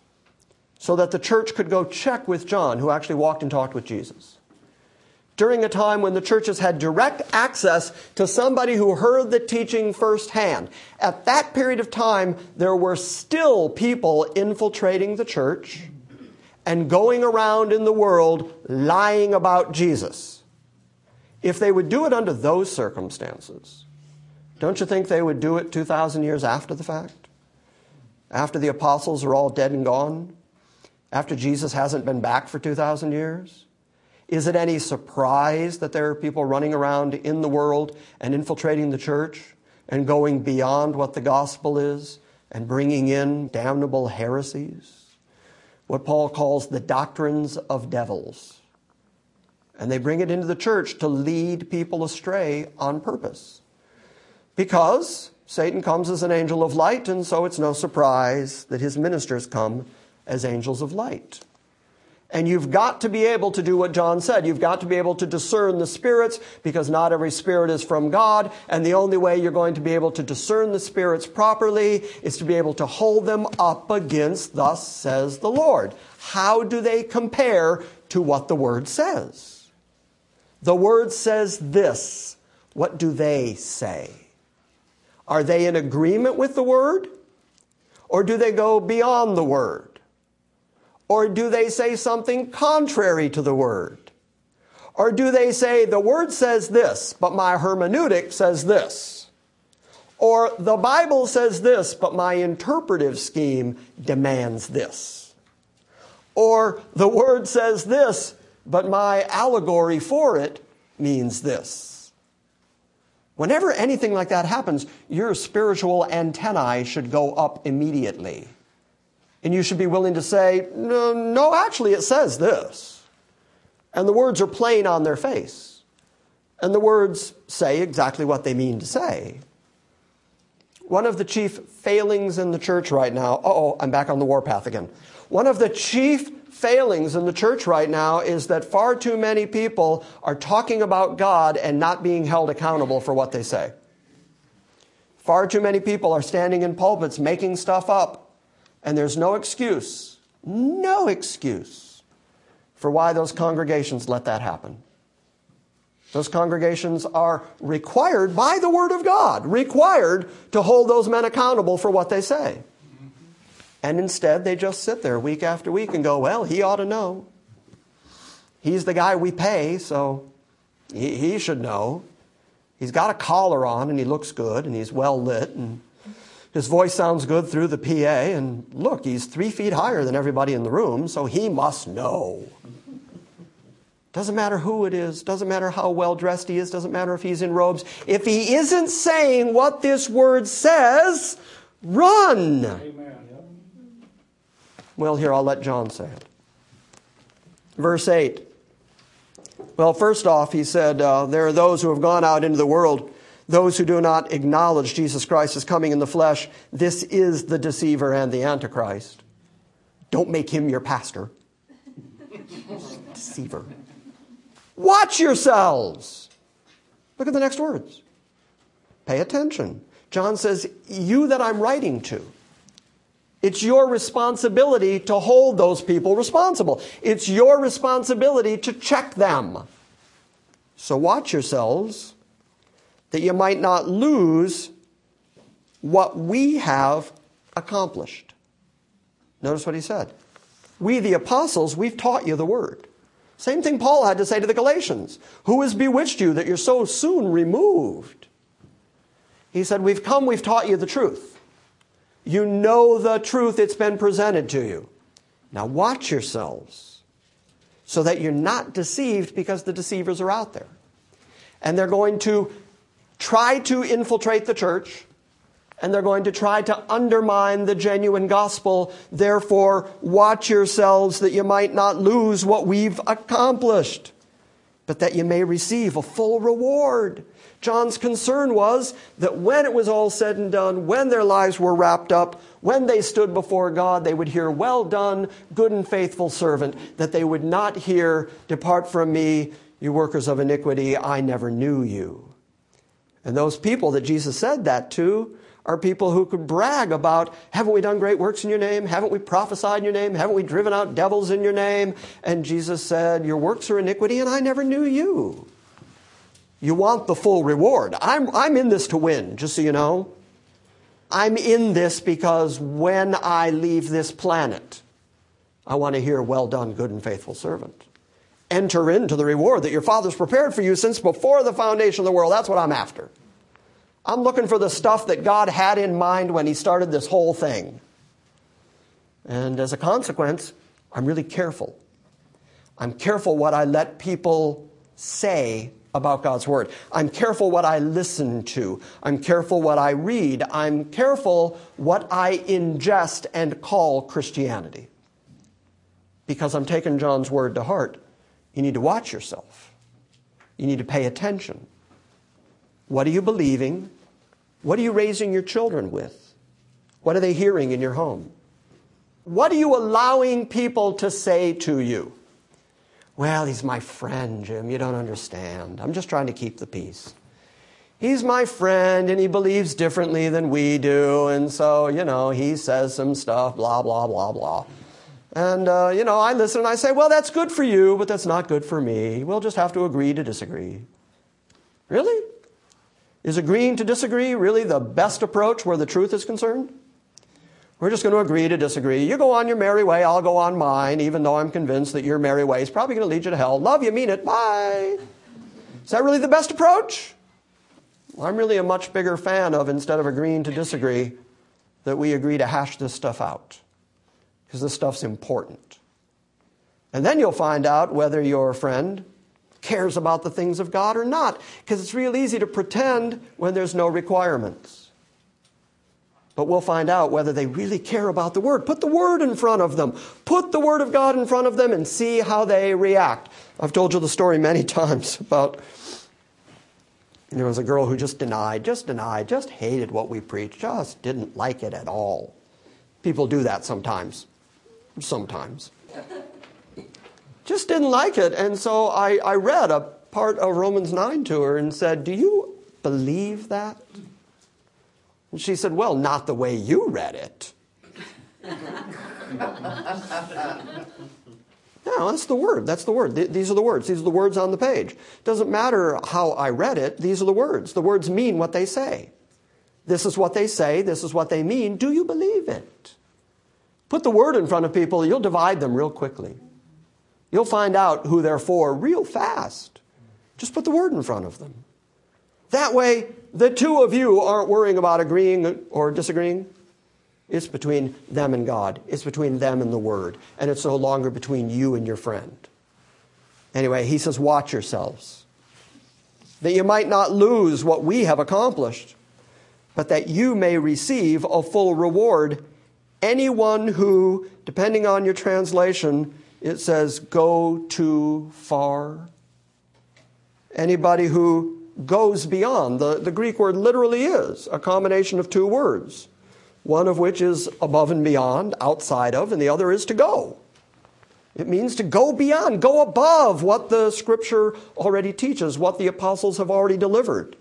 so that the church could go check with John, who actually walked and talked with Jesus, during a time when the churches had direct access to somebody who heard the teaching firsthand, at that period of time, there were still people infiltrating the church and going around in the world lying about Jesus. If they would do it under those circumstances, don't you think they would do it two thousand years after the fact? After the apostles are all dead and gone? After Jesus hasn't been back for two thousand years? Is it any surprise that there are people running around in the world and infiltrating the church and going beyond what the gospel is and bringing in damnable heresies? What Paul calls the doctrines of devils. And they bring it into the church to lead people astray on purpose. Because Satan comes as an angel of light, and so it's no surprise that his ministers come as angels of light. And you've got to be able to do what John said. You've got to be able to discern the spirits, because not every spirit is from God. And the only way you're going to be able to discern the spirits properly is to be able to hold them up against thus says the Lord. How do they compare to what the Word says? The Word says this. What do they say? Are they in agreement with the Word? Or do they go beyond the Word? Or do they say something contrary to the Word? Or do they say, the Word says this, but my hermeneutic says this? Or the Bible says this, but my interpretive scheme demands this? Or the Word says this, but my allegory for it means this? Whenever anything like that happens, your spiritual antennae should go up immediately. And you should be willing to say, no, no, actually it says this. And the words are plain on their face. And the words say exactly what they mean to say. One of the chief failings in the church right now, uh-oh, I'm back on the warpath again. One of the chief failings in the church right now is that far too many people are talking about God and not being held accountable for what they say. Far too many people are standing in pulpits making stuff up. And there's no excuse, no excuse for why those congregations let that happen. Those congregations are required by the Word of God, required to hold those men accountable for what they say. And instead, they just sit there week after week and go, well, he ought to know. He's the guy we pay, so He, he should know. He's got a collar on and he looks good and he's well lit and his voice sounds good through the P A. And look, he's three feet higher than everybody in the room, so he must know. Doesn't matter who it is. Doesn't matter how well dressed he is. Doesn't matter if he's in robes. If he isn't saying what this word says, run.
Amen.
Well, here, I'll let John say it. Verse eight. Well, first off, he said, uh, there are those who have gone out into the world, those who do not acknowledge Jesus Christ as coming in the flesh. This is the deceiver and the Antichrist. Don't make him your pastor. Deceiver. Watch yourselves. Look at the next words. Pay attention. John says, you that I'm writing to. It's your responsibility to hold those people responsible. It's your responsibility to check them. So watch yourselves that you might not lose what we have accomplished. Notice what he said. We, the apostles, we've taught you the word. Same thing Paul had to say to the Galatians. Who has bewitched you that you're so soon removed? He said, we've come, we've taught you the truth. You know the truth, it's been presented to you. Now watch yourselves so that you're not deceived, because the deceivers are out there. And they're going to try to infiltrate the church, and they're going to try to undermine the genuine gospel. Therefore, watch yourselves that you might not lose what we've accomplished, but that you may receive a full reward. John's concern was that when it was all said and done, when their lives were wrapped up, when they stood before God, they would hear, well done, good and faithful servant, that they would not hear, depart from me, you workers of iniquity, I never knew you. And those people that Jesus said that to are people who could brag about, haven't we done great works in your name? Haven't we prophesied in your name? Haven't we driven out devils in your name? And Jesus said, your works are iniquity and I never knew you. You want the full reward. I'm, I'm in this to win, just so you know. I'm in this because when I leave this planet, I want to hear, well done, good and faithful servant. Enter into the reward that your Father's prepared for you since before the foundation of the world. That's what I'm after. I'm looking for the stuff that God had in mind when he started this whole thing. And as a consequence, I'm really careful. I'm careful what I let people say about God's word. I'm careful what I listen to. I'm careful what I read. I'm careful what I ingest and call Christianity. Because I'm taking John's word to heart. You need to watch yourself. You need to pay attention. What are you believing? What are you raising your children with? What are they hearing in your home? What are you allowing people to say to you? Well, he's my friend, Jim. You don't understand. I'm just trying to keep the peace. He's my friend, and he believes differently than we do, and so, you know, he says some stuff, blah, blah, blah, blah. And, uh, you know, I listen and I say, well, that's good for you, but that's not good for me. We'll just have to agree to disagree. Really? Is agreeing to disagree really the best approach where the truth is concerned? We're just going to agree to disagree. You go on your merry way, I'll go on mine, even though I'm convinced that your merry way is probably going to lead you to hell. Love you, mean it, bye. Is that really the best approach? Well, I'm really a much bigger fan of, instead of agreeing to disagree, that we agree to hash this stuff out. Because this stuff's important. And then you'll find out whether your friend cares about the things of God or not. Because it's real easy to pretend when there's no requirements. But we'll find out whether they really care about the Word. Put the Word in front of them. Put the Word of God in front of them and see how they react. I've told you the story many times about, there was a girl who just denied, just denied, just hated what we preached, just didn't like it at all. People do that sometimes. Sometimes. Just didn't like it. And so I, I read a part of Romans nine to her and said, do you believe that? And she said, well, not the way you read it. No, that's the word. That's the word. Th- these are the words. These are the words on the page. Doesn't matter how I read it. These are the words. The words mean what they say. This is what they say. This is what they mean. Do you believe it? Put the word in front of people. You'll divide them real quickly. You'll find out who they're for real fast. Just put the word in front of them. That way, the two of you aren't worrying about agreeing or disagreeing. It's between them and God. It's between them and the Word. And it's no longer between you and your friend. Anyway, he says, watch yourselves, that you might not lose what we have accomplished, but that you may receive a full reward. Anyone who, depending on your translation, it says, go too far. Anybody who goes beyond. The, the Greek word literally is a combination of two words, one of which is above and beyond, outside of, and the other is to go. It means to go beyond, go above what the Scripture already teaches, what the apostles have already delivered.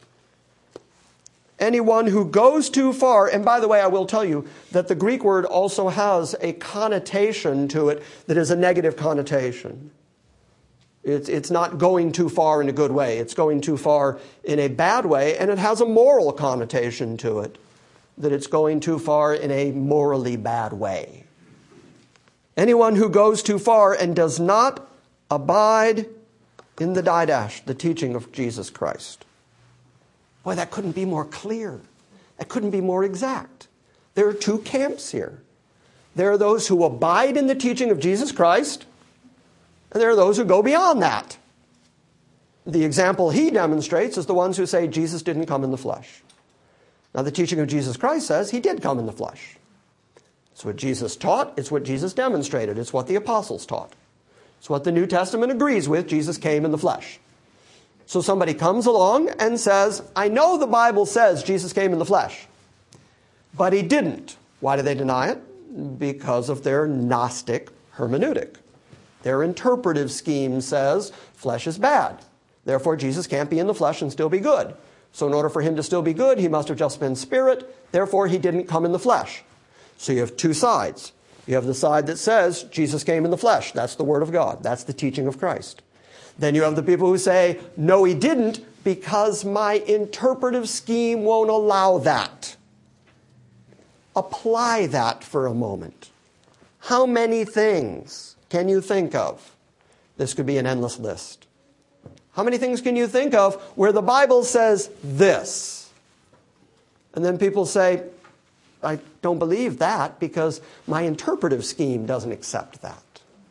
Anyone who goes too far, and by the way, I will tell you that the Greek word also has a connotation to it that is a negative connotation. It's, it's not going too far in a good way. It's going too far in a bad way, and it has a moral connotation to it, that it's going too far in a morally bad way. Anyone who goes too far and does not abide in the didash, the teaching of Jesus Christ. Boy, that couldn't be more clear. That couldn't be more exact. There are two camps here. There are those who abide in the teaching of Jesus Christ, and there are those who go beyond that. The example he demonstrates is the ones who say Jesus didn't come in the flesh. Now, the teaching of Jesus Christ says he did come in the flesh. It's what Jesus taught. It's what Jesus demonstrated. It's what the apostles taught. It's what the New Testament agrees with. Jesus came in the flesh. So somebody comes along and says, I know the Bible says Jesus came in the flesh, but he didn't. Why do they deny it? Because of their Gnostic hermeneutic. Their interpretive scheme says flesh is bad. Therefore, Jesus can't be in the flesh and still be good. So in order for him to still be good, he must have just been spirit. Therefore, he didn't come in the flesh. So you have two sides. You have the side that says Jesus came in the flesh. That's the word of God. That's the teaching of Christ. Then you have the people who say, no, he didn't, because my interpretive scheme won't allow that. Apply that for a moment. How many things can you think of? This could be an endless list. How many things can you think of where the Bible says this? And then people say, I don't believe that because my interpretive scheme doesn't accept that.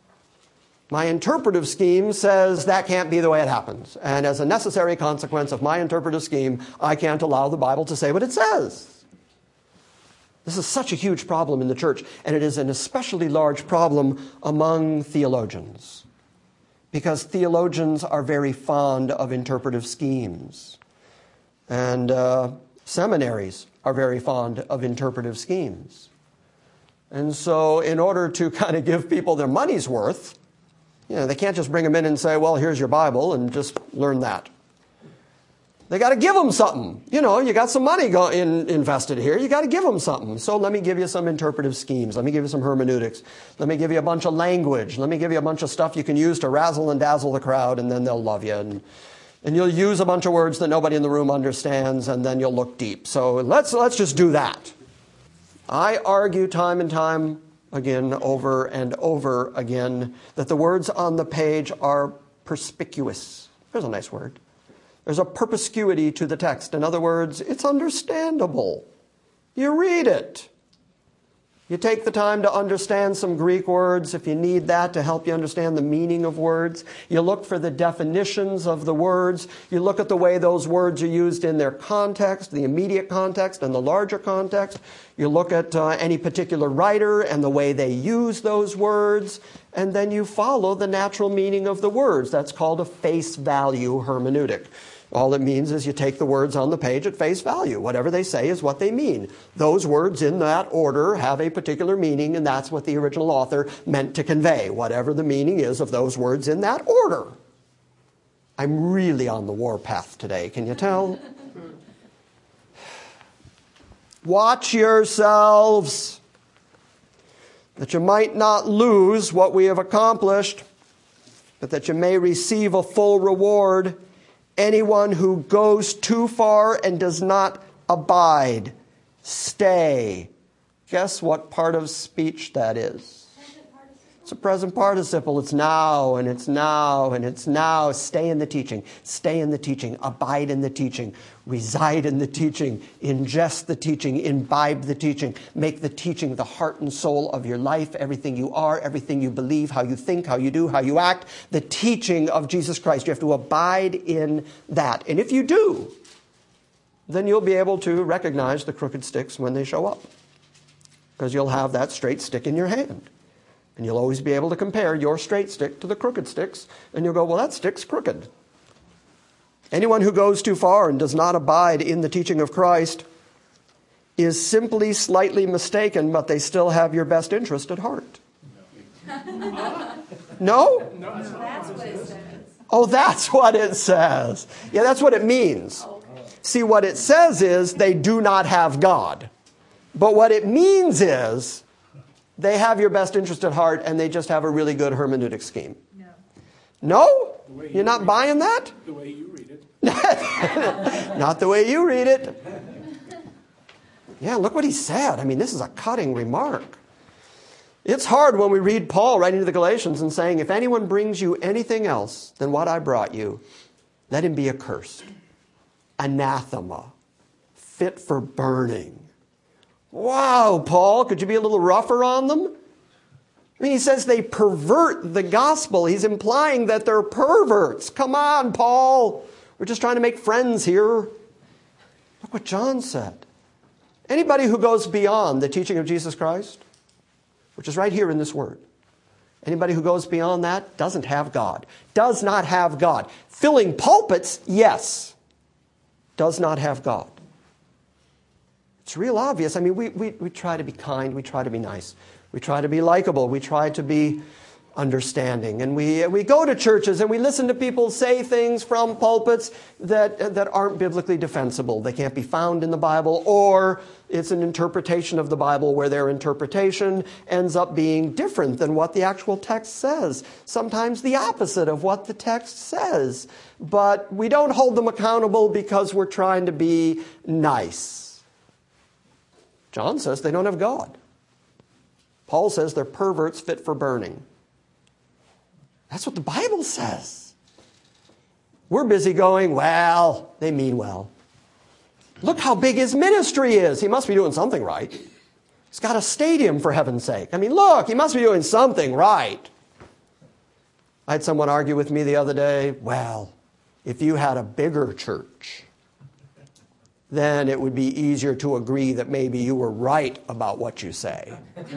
My interpretive scheme says that can't be the way it happens. And as a necessary consequence of my interpretive scheme, I can't allow the Bible to say what it says. This is such a huge problem in the church, and it is an especially large problem among theologians, because theologians are very fond of interpretive schemes. And uh, seminaries are very fond of interpretive schemes. And so in order to kind of give people their money's worth, you know, they can't just bring them in and say, well, here's your Bible, and just learn that. They got to give them something. You know, you got some money go in, invested here. You got to give them something. So let me give you some interpretive schemes. Let me give you some hermeneutics. Let me give you a bunch of language. Let me give you a bunch of stuff you can use to razzle and dazzle the crowd, and then they'll love you. And, and you'll use a bunch of words that nobody in the room understands, and then you'll look deep. So let's, let's just do that. I argue time and time again, over and over again, that the words on the page are perspicuous. There's a nice word. There's a perspicuity to the text. In other words, it's understandable. You read it. You take the time to understand some Greek words if you need that to help you understand the meaning of words. You look for the definitions of the words. You look at the way those words are used in their context, the immediate context and the larger context. You look at uh, any particular writer and the way they use those words. And then you follow the natural meaning of the words. That's called a face value hermeneutic. All it means is you take the words on the page at face value. Whatever they say is what they mean. Those words in that order have a particular meaning, and that's what the original author meant to convey, whatever the meaning is of those words in that order. I'm really on the warpath today, can you tell? Watch yourselves, that you might not lose what we have accomplished, but that you may receive a full reward. Anyone who goes too far and does not abide, stay. Guess what part of speech that is? It's a present participle. It's now, and it's now, and it's now. Stay in the teaching. Stay in the teaching. Abide in the teaching. Reside in the teaching. Ingest the teaching. Imbibe the teaching. Make the teaching the heart and soul of your life. Everything you are, everything you believe, how you think, how you do, how you act. The teaching of Jesus Christ. You have to abide in that. And if you do, then you'll be able to recognize the crooked sticks when they show up. Because you'll have that straight stick in your hand. And you'll always be able to compare your straight stick to the crooked sticks. And you'll go, well, that stick's crooked. Anyone who goes too far and does not abide in the teaching of Christ is simply slightly mistaken, but they still have your best interest at heart. No?
No, that's what it says.
Oh, that's what it says. Yeah, that's what it means. See, what it says is they do not have God. But what it means is they have your best interest at heart and they just have a really good hermeneutic scheme.
No.
No? You're not buying that?
The way you read it.
Not the way you read it. Yeah, look what he said. I mean, this is a cutting remark. It's hard when we read Paul writing to the Galatians and saying, if anyone brings you anything else than what I brought you, let him be accursed. Anathema. Fit for burning. Wow, Paul, could you be a little rougher on them? I mean, he says they pervert the gospel. He's implying that they're perverts. Come on, Paul. We're just trying to make friends here. Look what John said. Anybody who goes beyond the teaching of Jesus Christ, which is right here in this word, anybody who goes beyond that doesn't have God. Does not have God. Filling pulpits, yes. Does not have God. It's real obvious. I mean, we, we, we try to be kind. We try to be nice. We try to be likable. We try to be understanding. And we, we go to churches and we listen to people say things from pulpits that, that aren't biblically defensible. They can't be found in the Bible, or it's an interpretation of the Bible where their interpretation ends up being different than what the actual text says. Sometimes the opposite of what the text says. But we don't hold them accountable because we're trying to be nice. John says they don't have God. Paul says they're perverts fit for burning. That's what the Bible says. We're busy going, well, they mean well. Look how big his ministry is. He must be doing something right. He's got a stadium, for heaven's sake. I mean, look, he must be doing something right. I had someone argue with me the other day, well, if you had a bigger church, then it would be easier to agree that maybe you were right about what you say.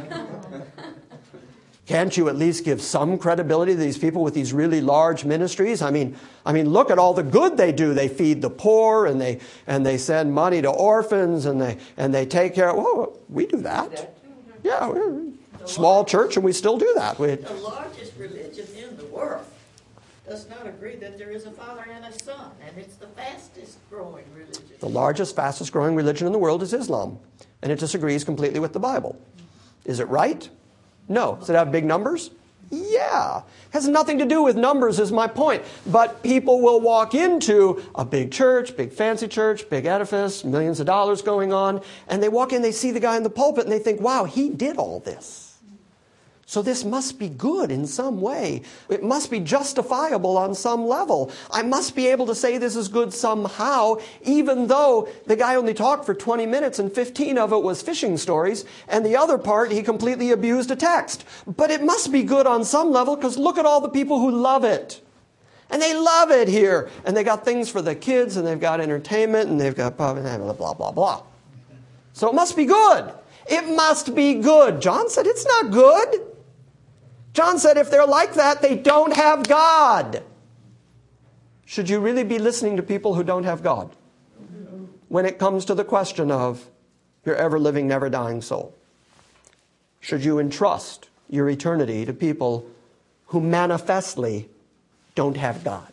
Can't you at least give some credibility to these people with these really large ministries? I mean, I mean, look at all the good they do. They feed the poor, and they and they send money to orphans, and they and they take care of. Well, we do that. Yeah, we're a small church, and we still do that. We,
the largest religion in the world does not agree that there is a Father and a Son, and it's the fastest growing religion.
The largest, fastest growing religion in the world is Islam, and it disagrees completely with the Bible. Is it right? No. Does it have big numbers? Yeah. It has nothing to do with numbers is my point. But people will walk into a big church, big fancy church, big edifice, millions of dollars going on, and they walk in, they see the guy in the pulpit, and they think, wow, he did all this. So this must be good in some way. It must be justifiable on some level. I must be able to say this is good somehow, even though the guy only talked for twenty minutes and fifteen of it was fishing stories, and the other part he completely abused a text. But it must be good on some level, because look at all the people who love it. And they love it here. And they got things for the kids, and they've got entertainment, and they've got blah, blah, blah, blah, blah. So it must be good. It must be good. John said it's not good. John said if they're like that, they don't have God. Should you really be listening to people who don't have God when it comes to the question of your ever-living, never-dying soul? Should you entrust your eternity to people who manifestly don't have God?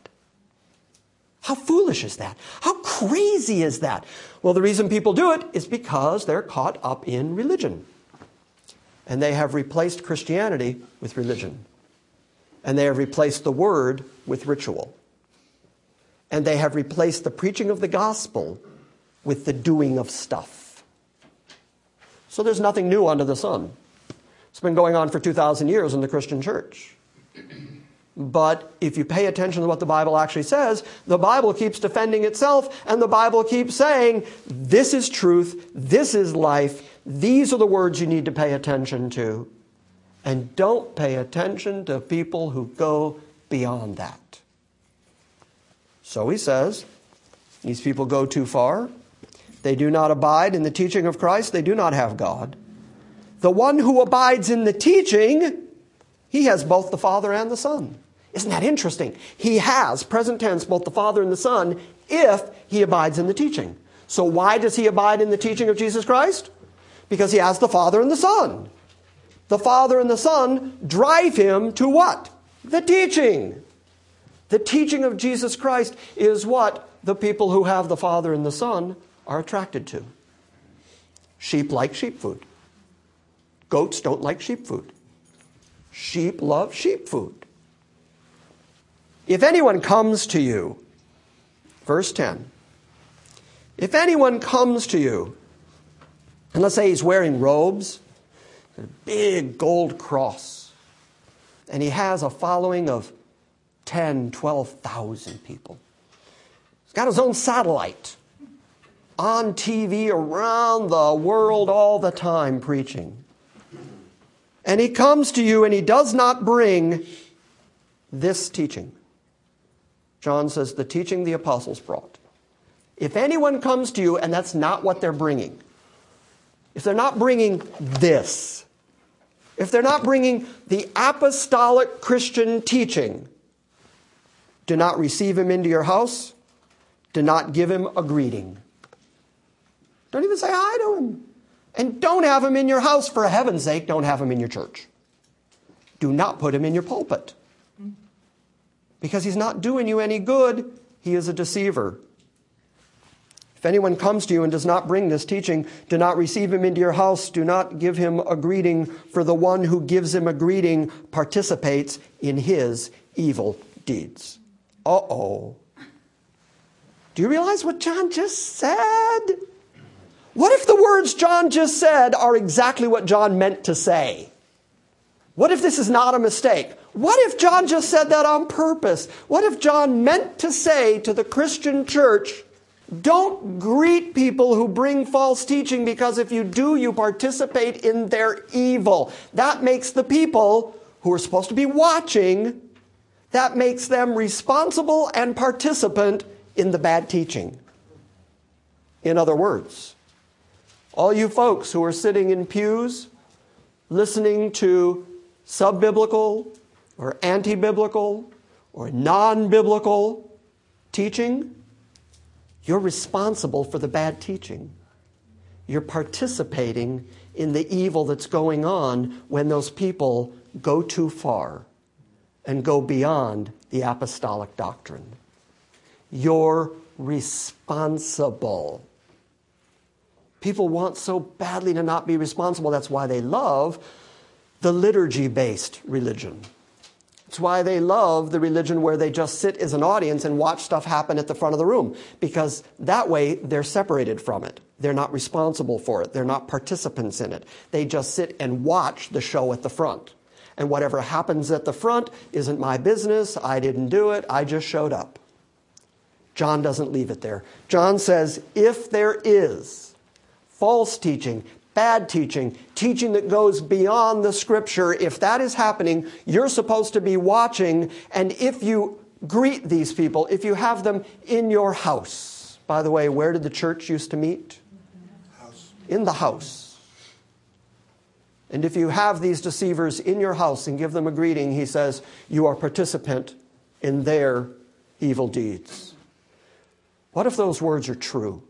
How foolish is that? How crazy is that? Well, the reason people do it is because they're caught up in religion. And they have replaced Christianity with religion. And they have replaced the word with ritual. And they have replaced the preaching of the gospel with the doing of stuff. So there's nothing new under the sun. It's been going on for two thousand years in the Christian church. But if you pay attention to what the Bible actually says, the Bible keeps defending itself, and the Bible keeps saying, this is truth, this is life, these are the words you need to pay attention to. And don't pay attention to people who go beyond that. So he says, these people go too far. They do not abide in the teaching of Christ. They do not have God. The one who abides in the teaching, he has both the Father and the Son. Isn't that interesting? He has, present tense, both the Father and the Son if he abides in the teaching. So why does he abide in the teaching of Jesus Christ? Because he has the Father and the Son. The Father and the Son drive him to what? The teaching. The teaching of Jesus Christ is what the people who have the Father and the Son are attracted to. Sheep like sheep food. Goats don't like sheep food. Sheep love sheep food. If anyone comes to you, verse ten, if anyone comes to you, and let's say he's wearing robes, a big gold cross, and he has a following of ten, twelve thousand people. He's got his own satellite on T V around the world all the time preaching. And he comes to you and he does not bring this teaching. John says the teaching the apostles brought. If anyone comes to you and that's not what they're bringing, if they're not bringing this, if they're not bringing the apostolic Christian teaching, do not receive him into your house. Do not give him a greeting. Don't even say hi to him. And don't have him in your house. For heaven's sake, don't have him in your church. Do not put him in your pulpit. Because he's not doing you any good. He is a deceiver. If anyone comes to you and does not bring this teaching, do not receive him into your house. Do not give him a greeting, for the one who gives him a greeting participates in his evil deeds. Uh-oh. Do you realize what John just said? What if the words John just said are exactly what John meant to say? What if this is not a mistake? What if John just said that on purpose? What if John meant to say to the Christian church, don't greet people who bring false teaching, because if you do, you participate in their evil. That makes the people who are supposed to be watching, that makes them responsible and participant in the bad teaching. In other words, all you folks who are sitting in pews listening to sub-biblical or anti-biblical or non-biblical teaching, you're responsible for the bad teaching. You're participating in the evil that's going on when those people go too far and go beyond the apostolic doctrine. You're responsible. People want so badly to not be responsible. That's why they love the liturgy-based religion. It's why they love the religion where they just sit as an audience and watch stuff happen at the front of the room, because that way they're separated from it. They're not responsible for it. They're not participants in it. They just sit and watch the show at the front. And whatever happens at the front isn't my business. I didn't do it. I just showed up. John doesn't leave it there. John says, if there is false teaching, bad teaching, teaching that goes beyond the Scripture, if that is happening, you're supposed to be watching. And if you greet these people, if you have them in your house. By the way, where did the church used to meet?
House.
In the house. And if you have these deceivers in your house and give them a greeting, he says, you are participant in their evil deeds. What if those words are true?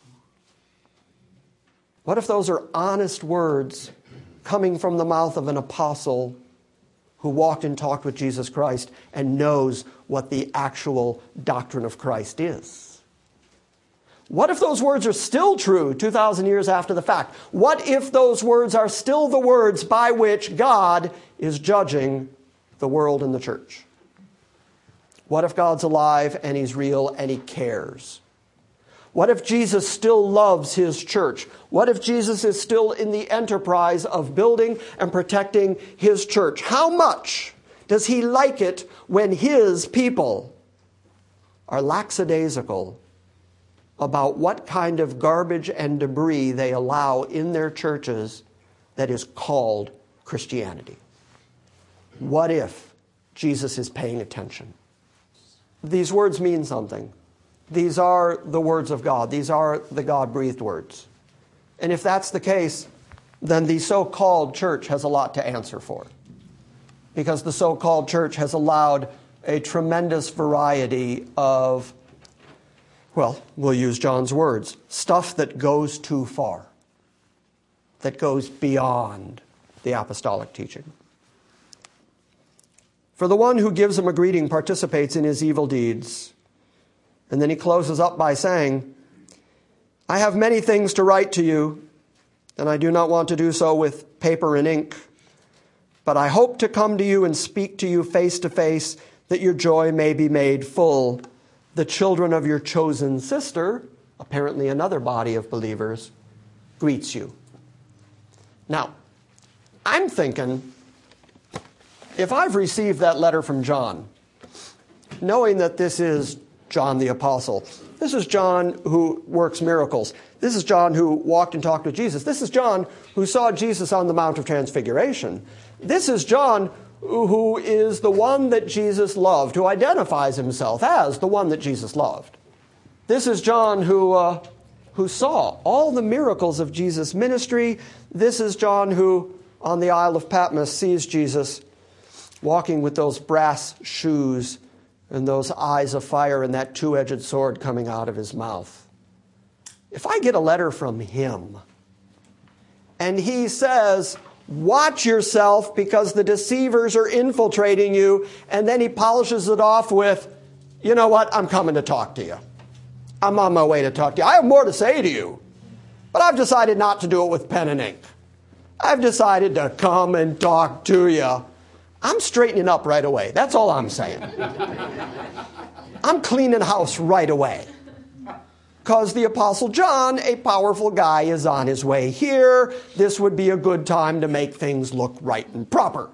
What if those are honest words coming from the mouth of an apostle who walked and talked with Jesus Christ and knows what the actual doctrine of Christ is? What if those words are still true two thousand years after the fact? What if those words are still the words by which God is judging the world and the church? What if God's alive and he's real and he cares? What if Jesus still loves his church? What if Jesus is still in the enterprise of building and protecting his church? How much does he like it when his people are lackadaisical about what kind of garbage and debris they allow in their churches that is called Christianity? What if Jesus is paying attention? These words mean something. These are the words of God. These are the God-breathed words. And if that's the case, then the so-called church has a lot to answer for. Because the so-called church has allowed a tremendous variety of, well, we'll use John's words, stuff that goes too far, that goes beyond the apostolic teaching. For the one who gives him a greeting participates in his evil deeds. And then he closes up by saying, I have many things to write to you, and I do not want to do so with paper and ink. But I hope to come to you and speak to you face to face, that your joy may be made full. The children of your chosen sister, apparently another body of believers, greets you. Now, I'm thinking, if I've received that letter from John, knowing that this is John the Apostle, this is John who works miracles, this is John who walked and talked with Jesus, this is John who saw Jesus on the Mount of Transfiguration, this is John who is the one that Jesus loved, who identifies himself as the one that Jesus loved. This is John who, uh, who saw all the miracles of Jesus' ministry. This is John who, on the Isle of Patmos, sees Jesus walking with those brass shoes and those eyes of fire and that two-edged sword coming out of his mouth. If I get a letter from him and he says, watch yourself because the deceivers are infiltrating you, and then he polishes it off with, you know what, I'm coming to talk to you. I'm on my way to talk to you. I have more to say to you, but I've decided not to do it with pen and ink. I've decided to come and talk to you. I'm straightening up right away. That's all I'm saying. I'm cleaning house right away. Because the Apostle John, a powerful guy, is on his way here. This would be a good time to make things look right and proper.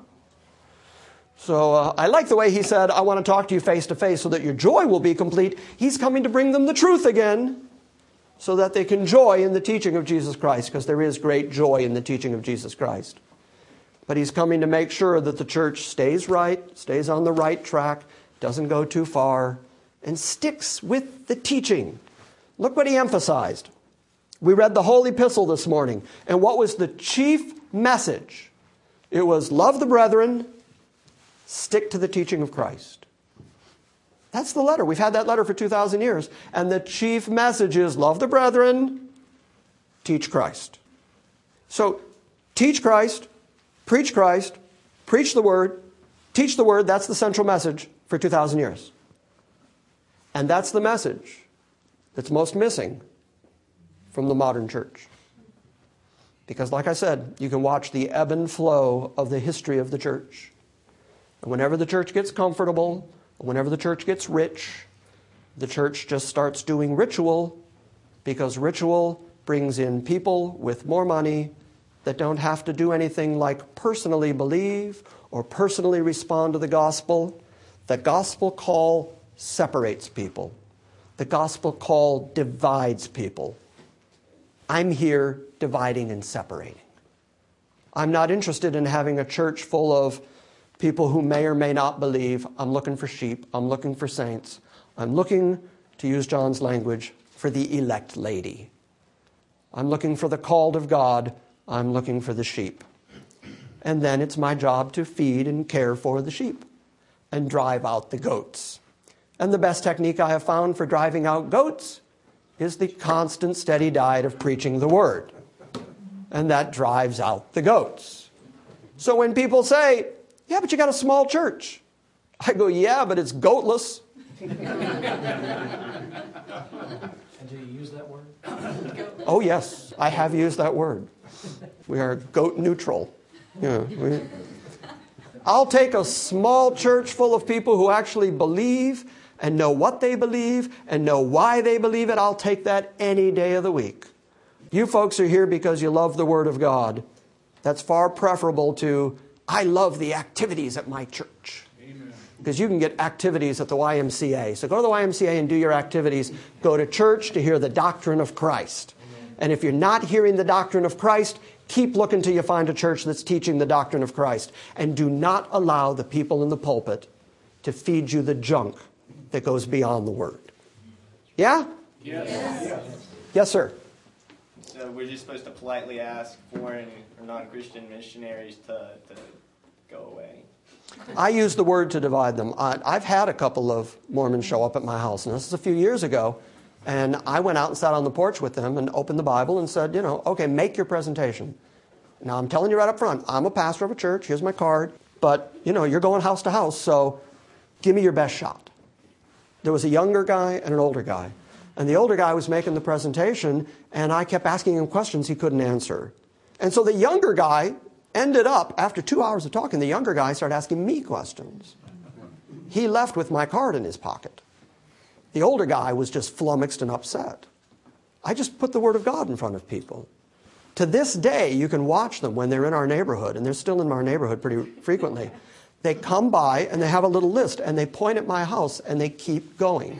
So uh, I like the way he said, I want to talk to you face to face so that your joy will be complete. He's coming to bring them the truth again so that they can joy in the teaching of Jesus Christ, because there is great joy in the teaching of Jesus Christ. But he's coming to make sure that the church stays right, stays on the right track, doesn't go too far, and sticks with the teaching. Look what he emphasized. We read the whole epistle this morning, and what was the chief message? It was love the brethren, stick to the teaching of Christ. That's the letter. We've had that letter for two thousand years, and the chief message is love the brethren, teach Christ. So, teach Christ, preach Christ, preach the word, teach the word. That's the central message for two thousand years. And that's the message that's most missing from the modern church. Because like I said, you can watch the ebb and flow of the history of the church. And whenever the church gets comfortable, whenever the church gets rich, the church just starts doing ritual, because ritual brings in people with more money that don't have to do anything like personally believe or personally respond to the gospel. The gospel call separates people. The gospel call divides people. I'm here dividing and separating. I'm not interested in having a church full of people who may or may not believe. I'm looking for sheep. I'm looking for saints. I'm looking, to use John's language, for the elect lady. I'm looking for the called of God. I'm looking for the sheep. And then it's my job to feed and care for the sheep and drive out the goats. And the best technique I have found for driving out goats is the constant, steady diet of preaching the word. And that drives out the goats. So when people say, yeah, but you got a small church, I go, yeah, but it's goatless.
And do you use that word?
Oh, yes, I have used that word. We are goat neutral. Yeah, we, I'll take a small church full of people who actually believe and know what they believe and know why they believe it, I'll take that any day of the week. You folks are here because you love the Word of God. That's far preferable to, I love the activities at my church. Because you can get activities at the Y M C A. So go to the Y M C A and do your activities. Go to church to hear the doctrine of Christ. And if you're not hearing the doctrine of Christ, keep looking till you find a church that's teaching the doctrine of Christ. And do not allow the people in the pulpit to feed you the junk that goes beyond the Word. Yeah?
Yes. Yes,
yes sir.
So we're just supposed to politely ask foreign or non-Christian missionaries to, to go away.
I use the word to divide them. I, I've had a couple of Mormons show up at my house, and this is a few years ago, and I went out and sat on the porch with them and opened the Bible and said, you know, okay, make your presentation. Now, I'm telling you right up front, I'm a pastor of a church, here's my card, but, you know, you're going house to house, so give me your best shot. There was a younger guy and an older guy, and the older guy was making the presentation, and I kept asking him questions he couldn't answer. And so the younger guy ended up, after two hours of talking, the younger guy started asking me questions. He left with my card in his pocket. The older guy was just flummoxed and upset. I just put the Word of God in front of people. To this day, you can watch them when they're in our neighborhood, and they're still in our neighborhood pretty frequently. They come by, and they have a little list, and they point at my house, and they keep going.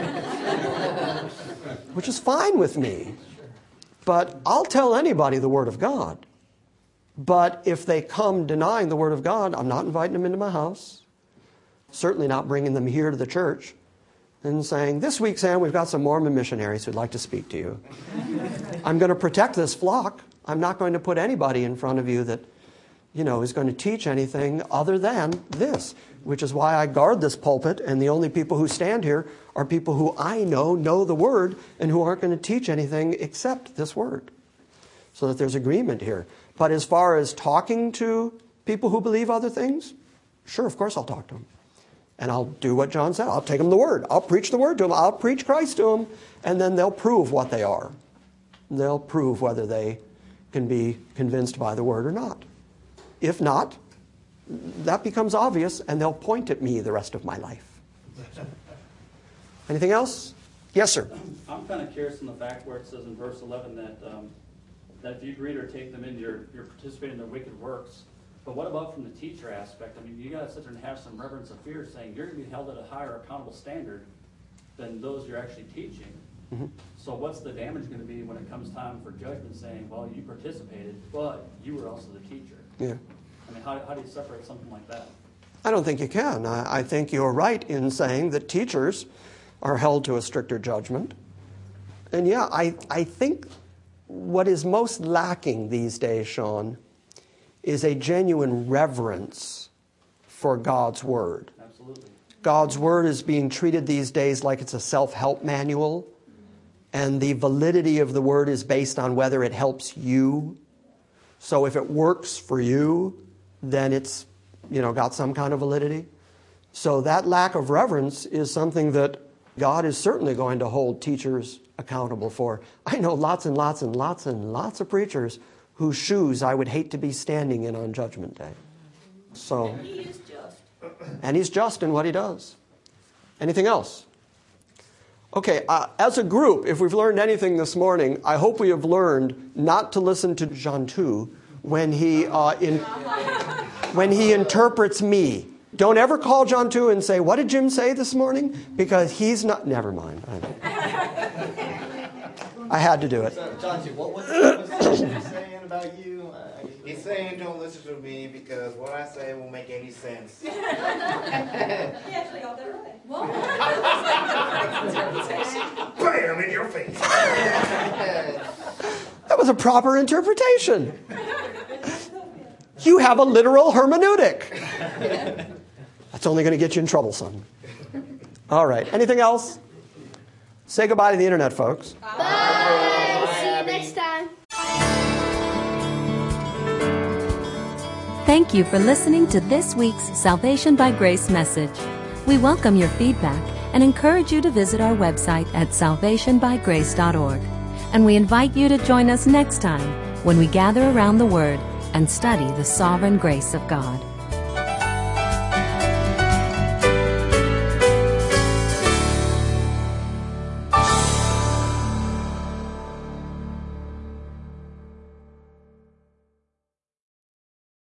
Which is fine with me. But I'll tell anybody the Word of God. But if they come denying the Word of God, I'm not inviting them into my house. Certainly not bringing them here to the church and saying, this week, Sam, we've got some Mormon missionaries who'd like to speak to you. I'm going to protect this flock. I'm not going to put anybody in front of you that, you know, is going to teach anything other than this, which is why I guard this pulpit, and the only people who stand here are people who I know know the Word and who aren't going to teach anything except this Word, so that there's agreement here. But as far as talking to people who believe other things, sure, of course I'll talk to them. And I'll do what John said. I'll take them the Word. I'll preach the Word to them. I'll preach Christ to them. And then they'll prove what they are. They'll prove whether they can be convinced by the Word or not. If not, that becomes obvious, and they'll point at me the rest of my life. Anything else? Yes, sir.
I'm kind of curious in the fact where it says in verse eleven that um, that if you agree or take them in, you're, you're participating in their wicked works. But what about from the teacher aspect? I mean, you got to sit there and have some reverence of fear, saying you're going to be held at a higher accountable standard than those you're actually teaching. Mm-hmm. So what's the damage going to be when it comes time for judgment, saying, well, you participated, but you were also the teacher?
Yeah.
I mean, how, how do you separate something like that?
I don't think you can. I, I think you're right in saying that teachers are held to a stricter judgment. And yeah, I, I think what is most lacking these days, Sean, is a genuine reverence for God's Word.
Absolutely.
God's Word is being treated these days like it's a self-help manual, and the validity of the Word is based on whether it helps you. So if it works for you, then it's, you know, got some kind of validity. So that lack of reverence is something that God is certainly going to hold teachers accountable for. I know lots and lots and lots and lots of preachers whose shoes I would hate to be standing in on Judgment Day. So,
And he is just.
And he's just in what he does. Anything else? Okay, uh, as a group, if we've learned anything this morning, I hope we have learned not to listen to John two when he uh, in, when he interprets me. Don't ever call John two and say, what did Jim say this morning? Because he's not... Never mind. I, I had to do it.
So, John two, what was he saying about you? Uh, He's saying don't listen to me because what I say won't make any sense.
He actually got that right.
Bam in your face.
That was a proper interpretation. You have a literal hermeneutic. That's only going to get you in trouble, son. All right. Anything else? Say goodbye to the internet, folks.
Bye. Bye. See you next time.
Thank you for listening to this week's Salvation by Grace message. We welcome your feedback and encourage you to visit our website at salvation by grace dot org. And we invite you to join us next time when we gather around the Word and study the sovereign grace of God.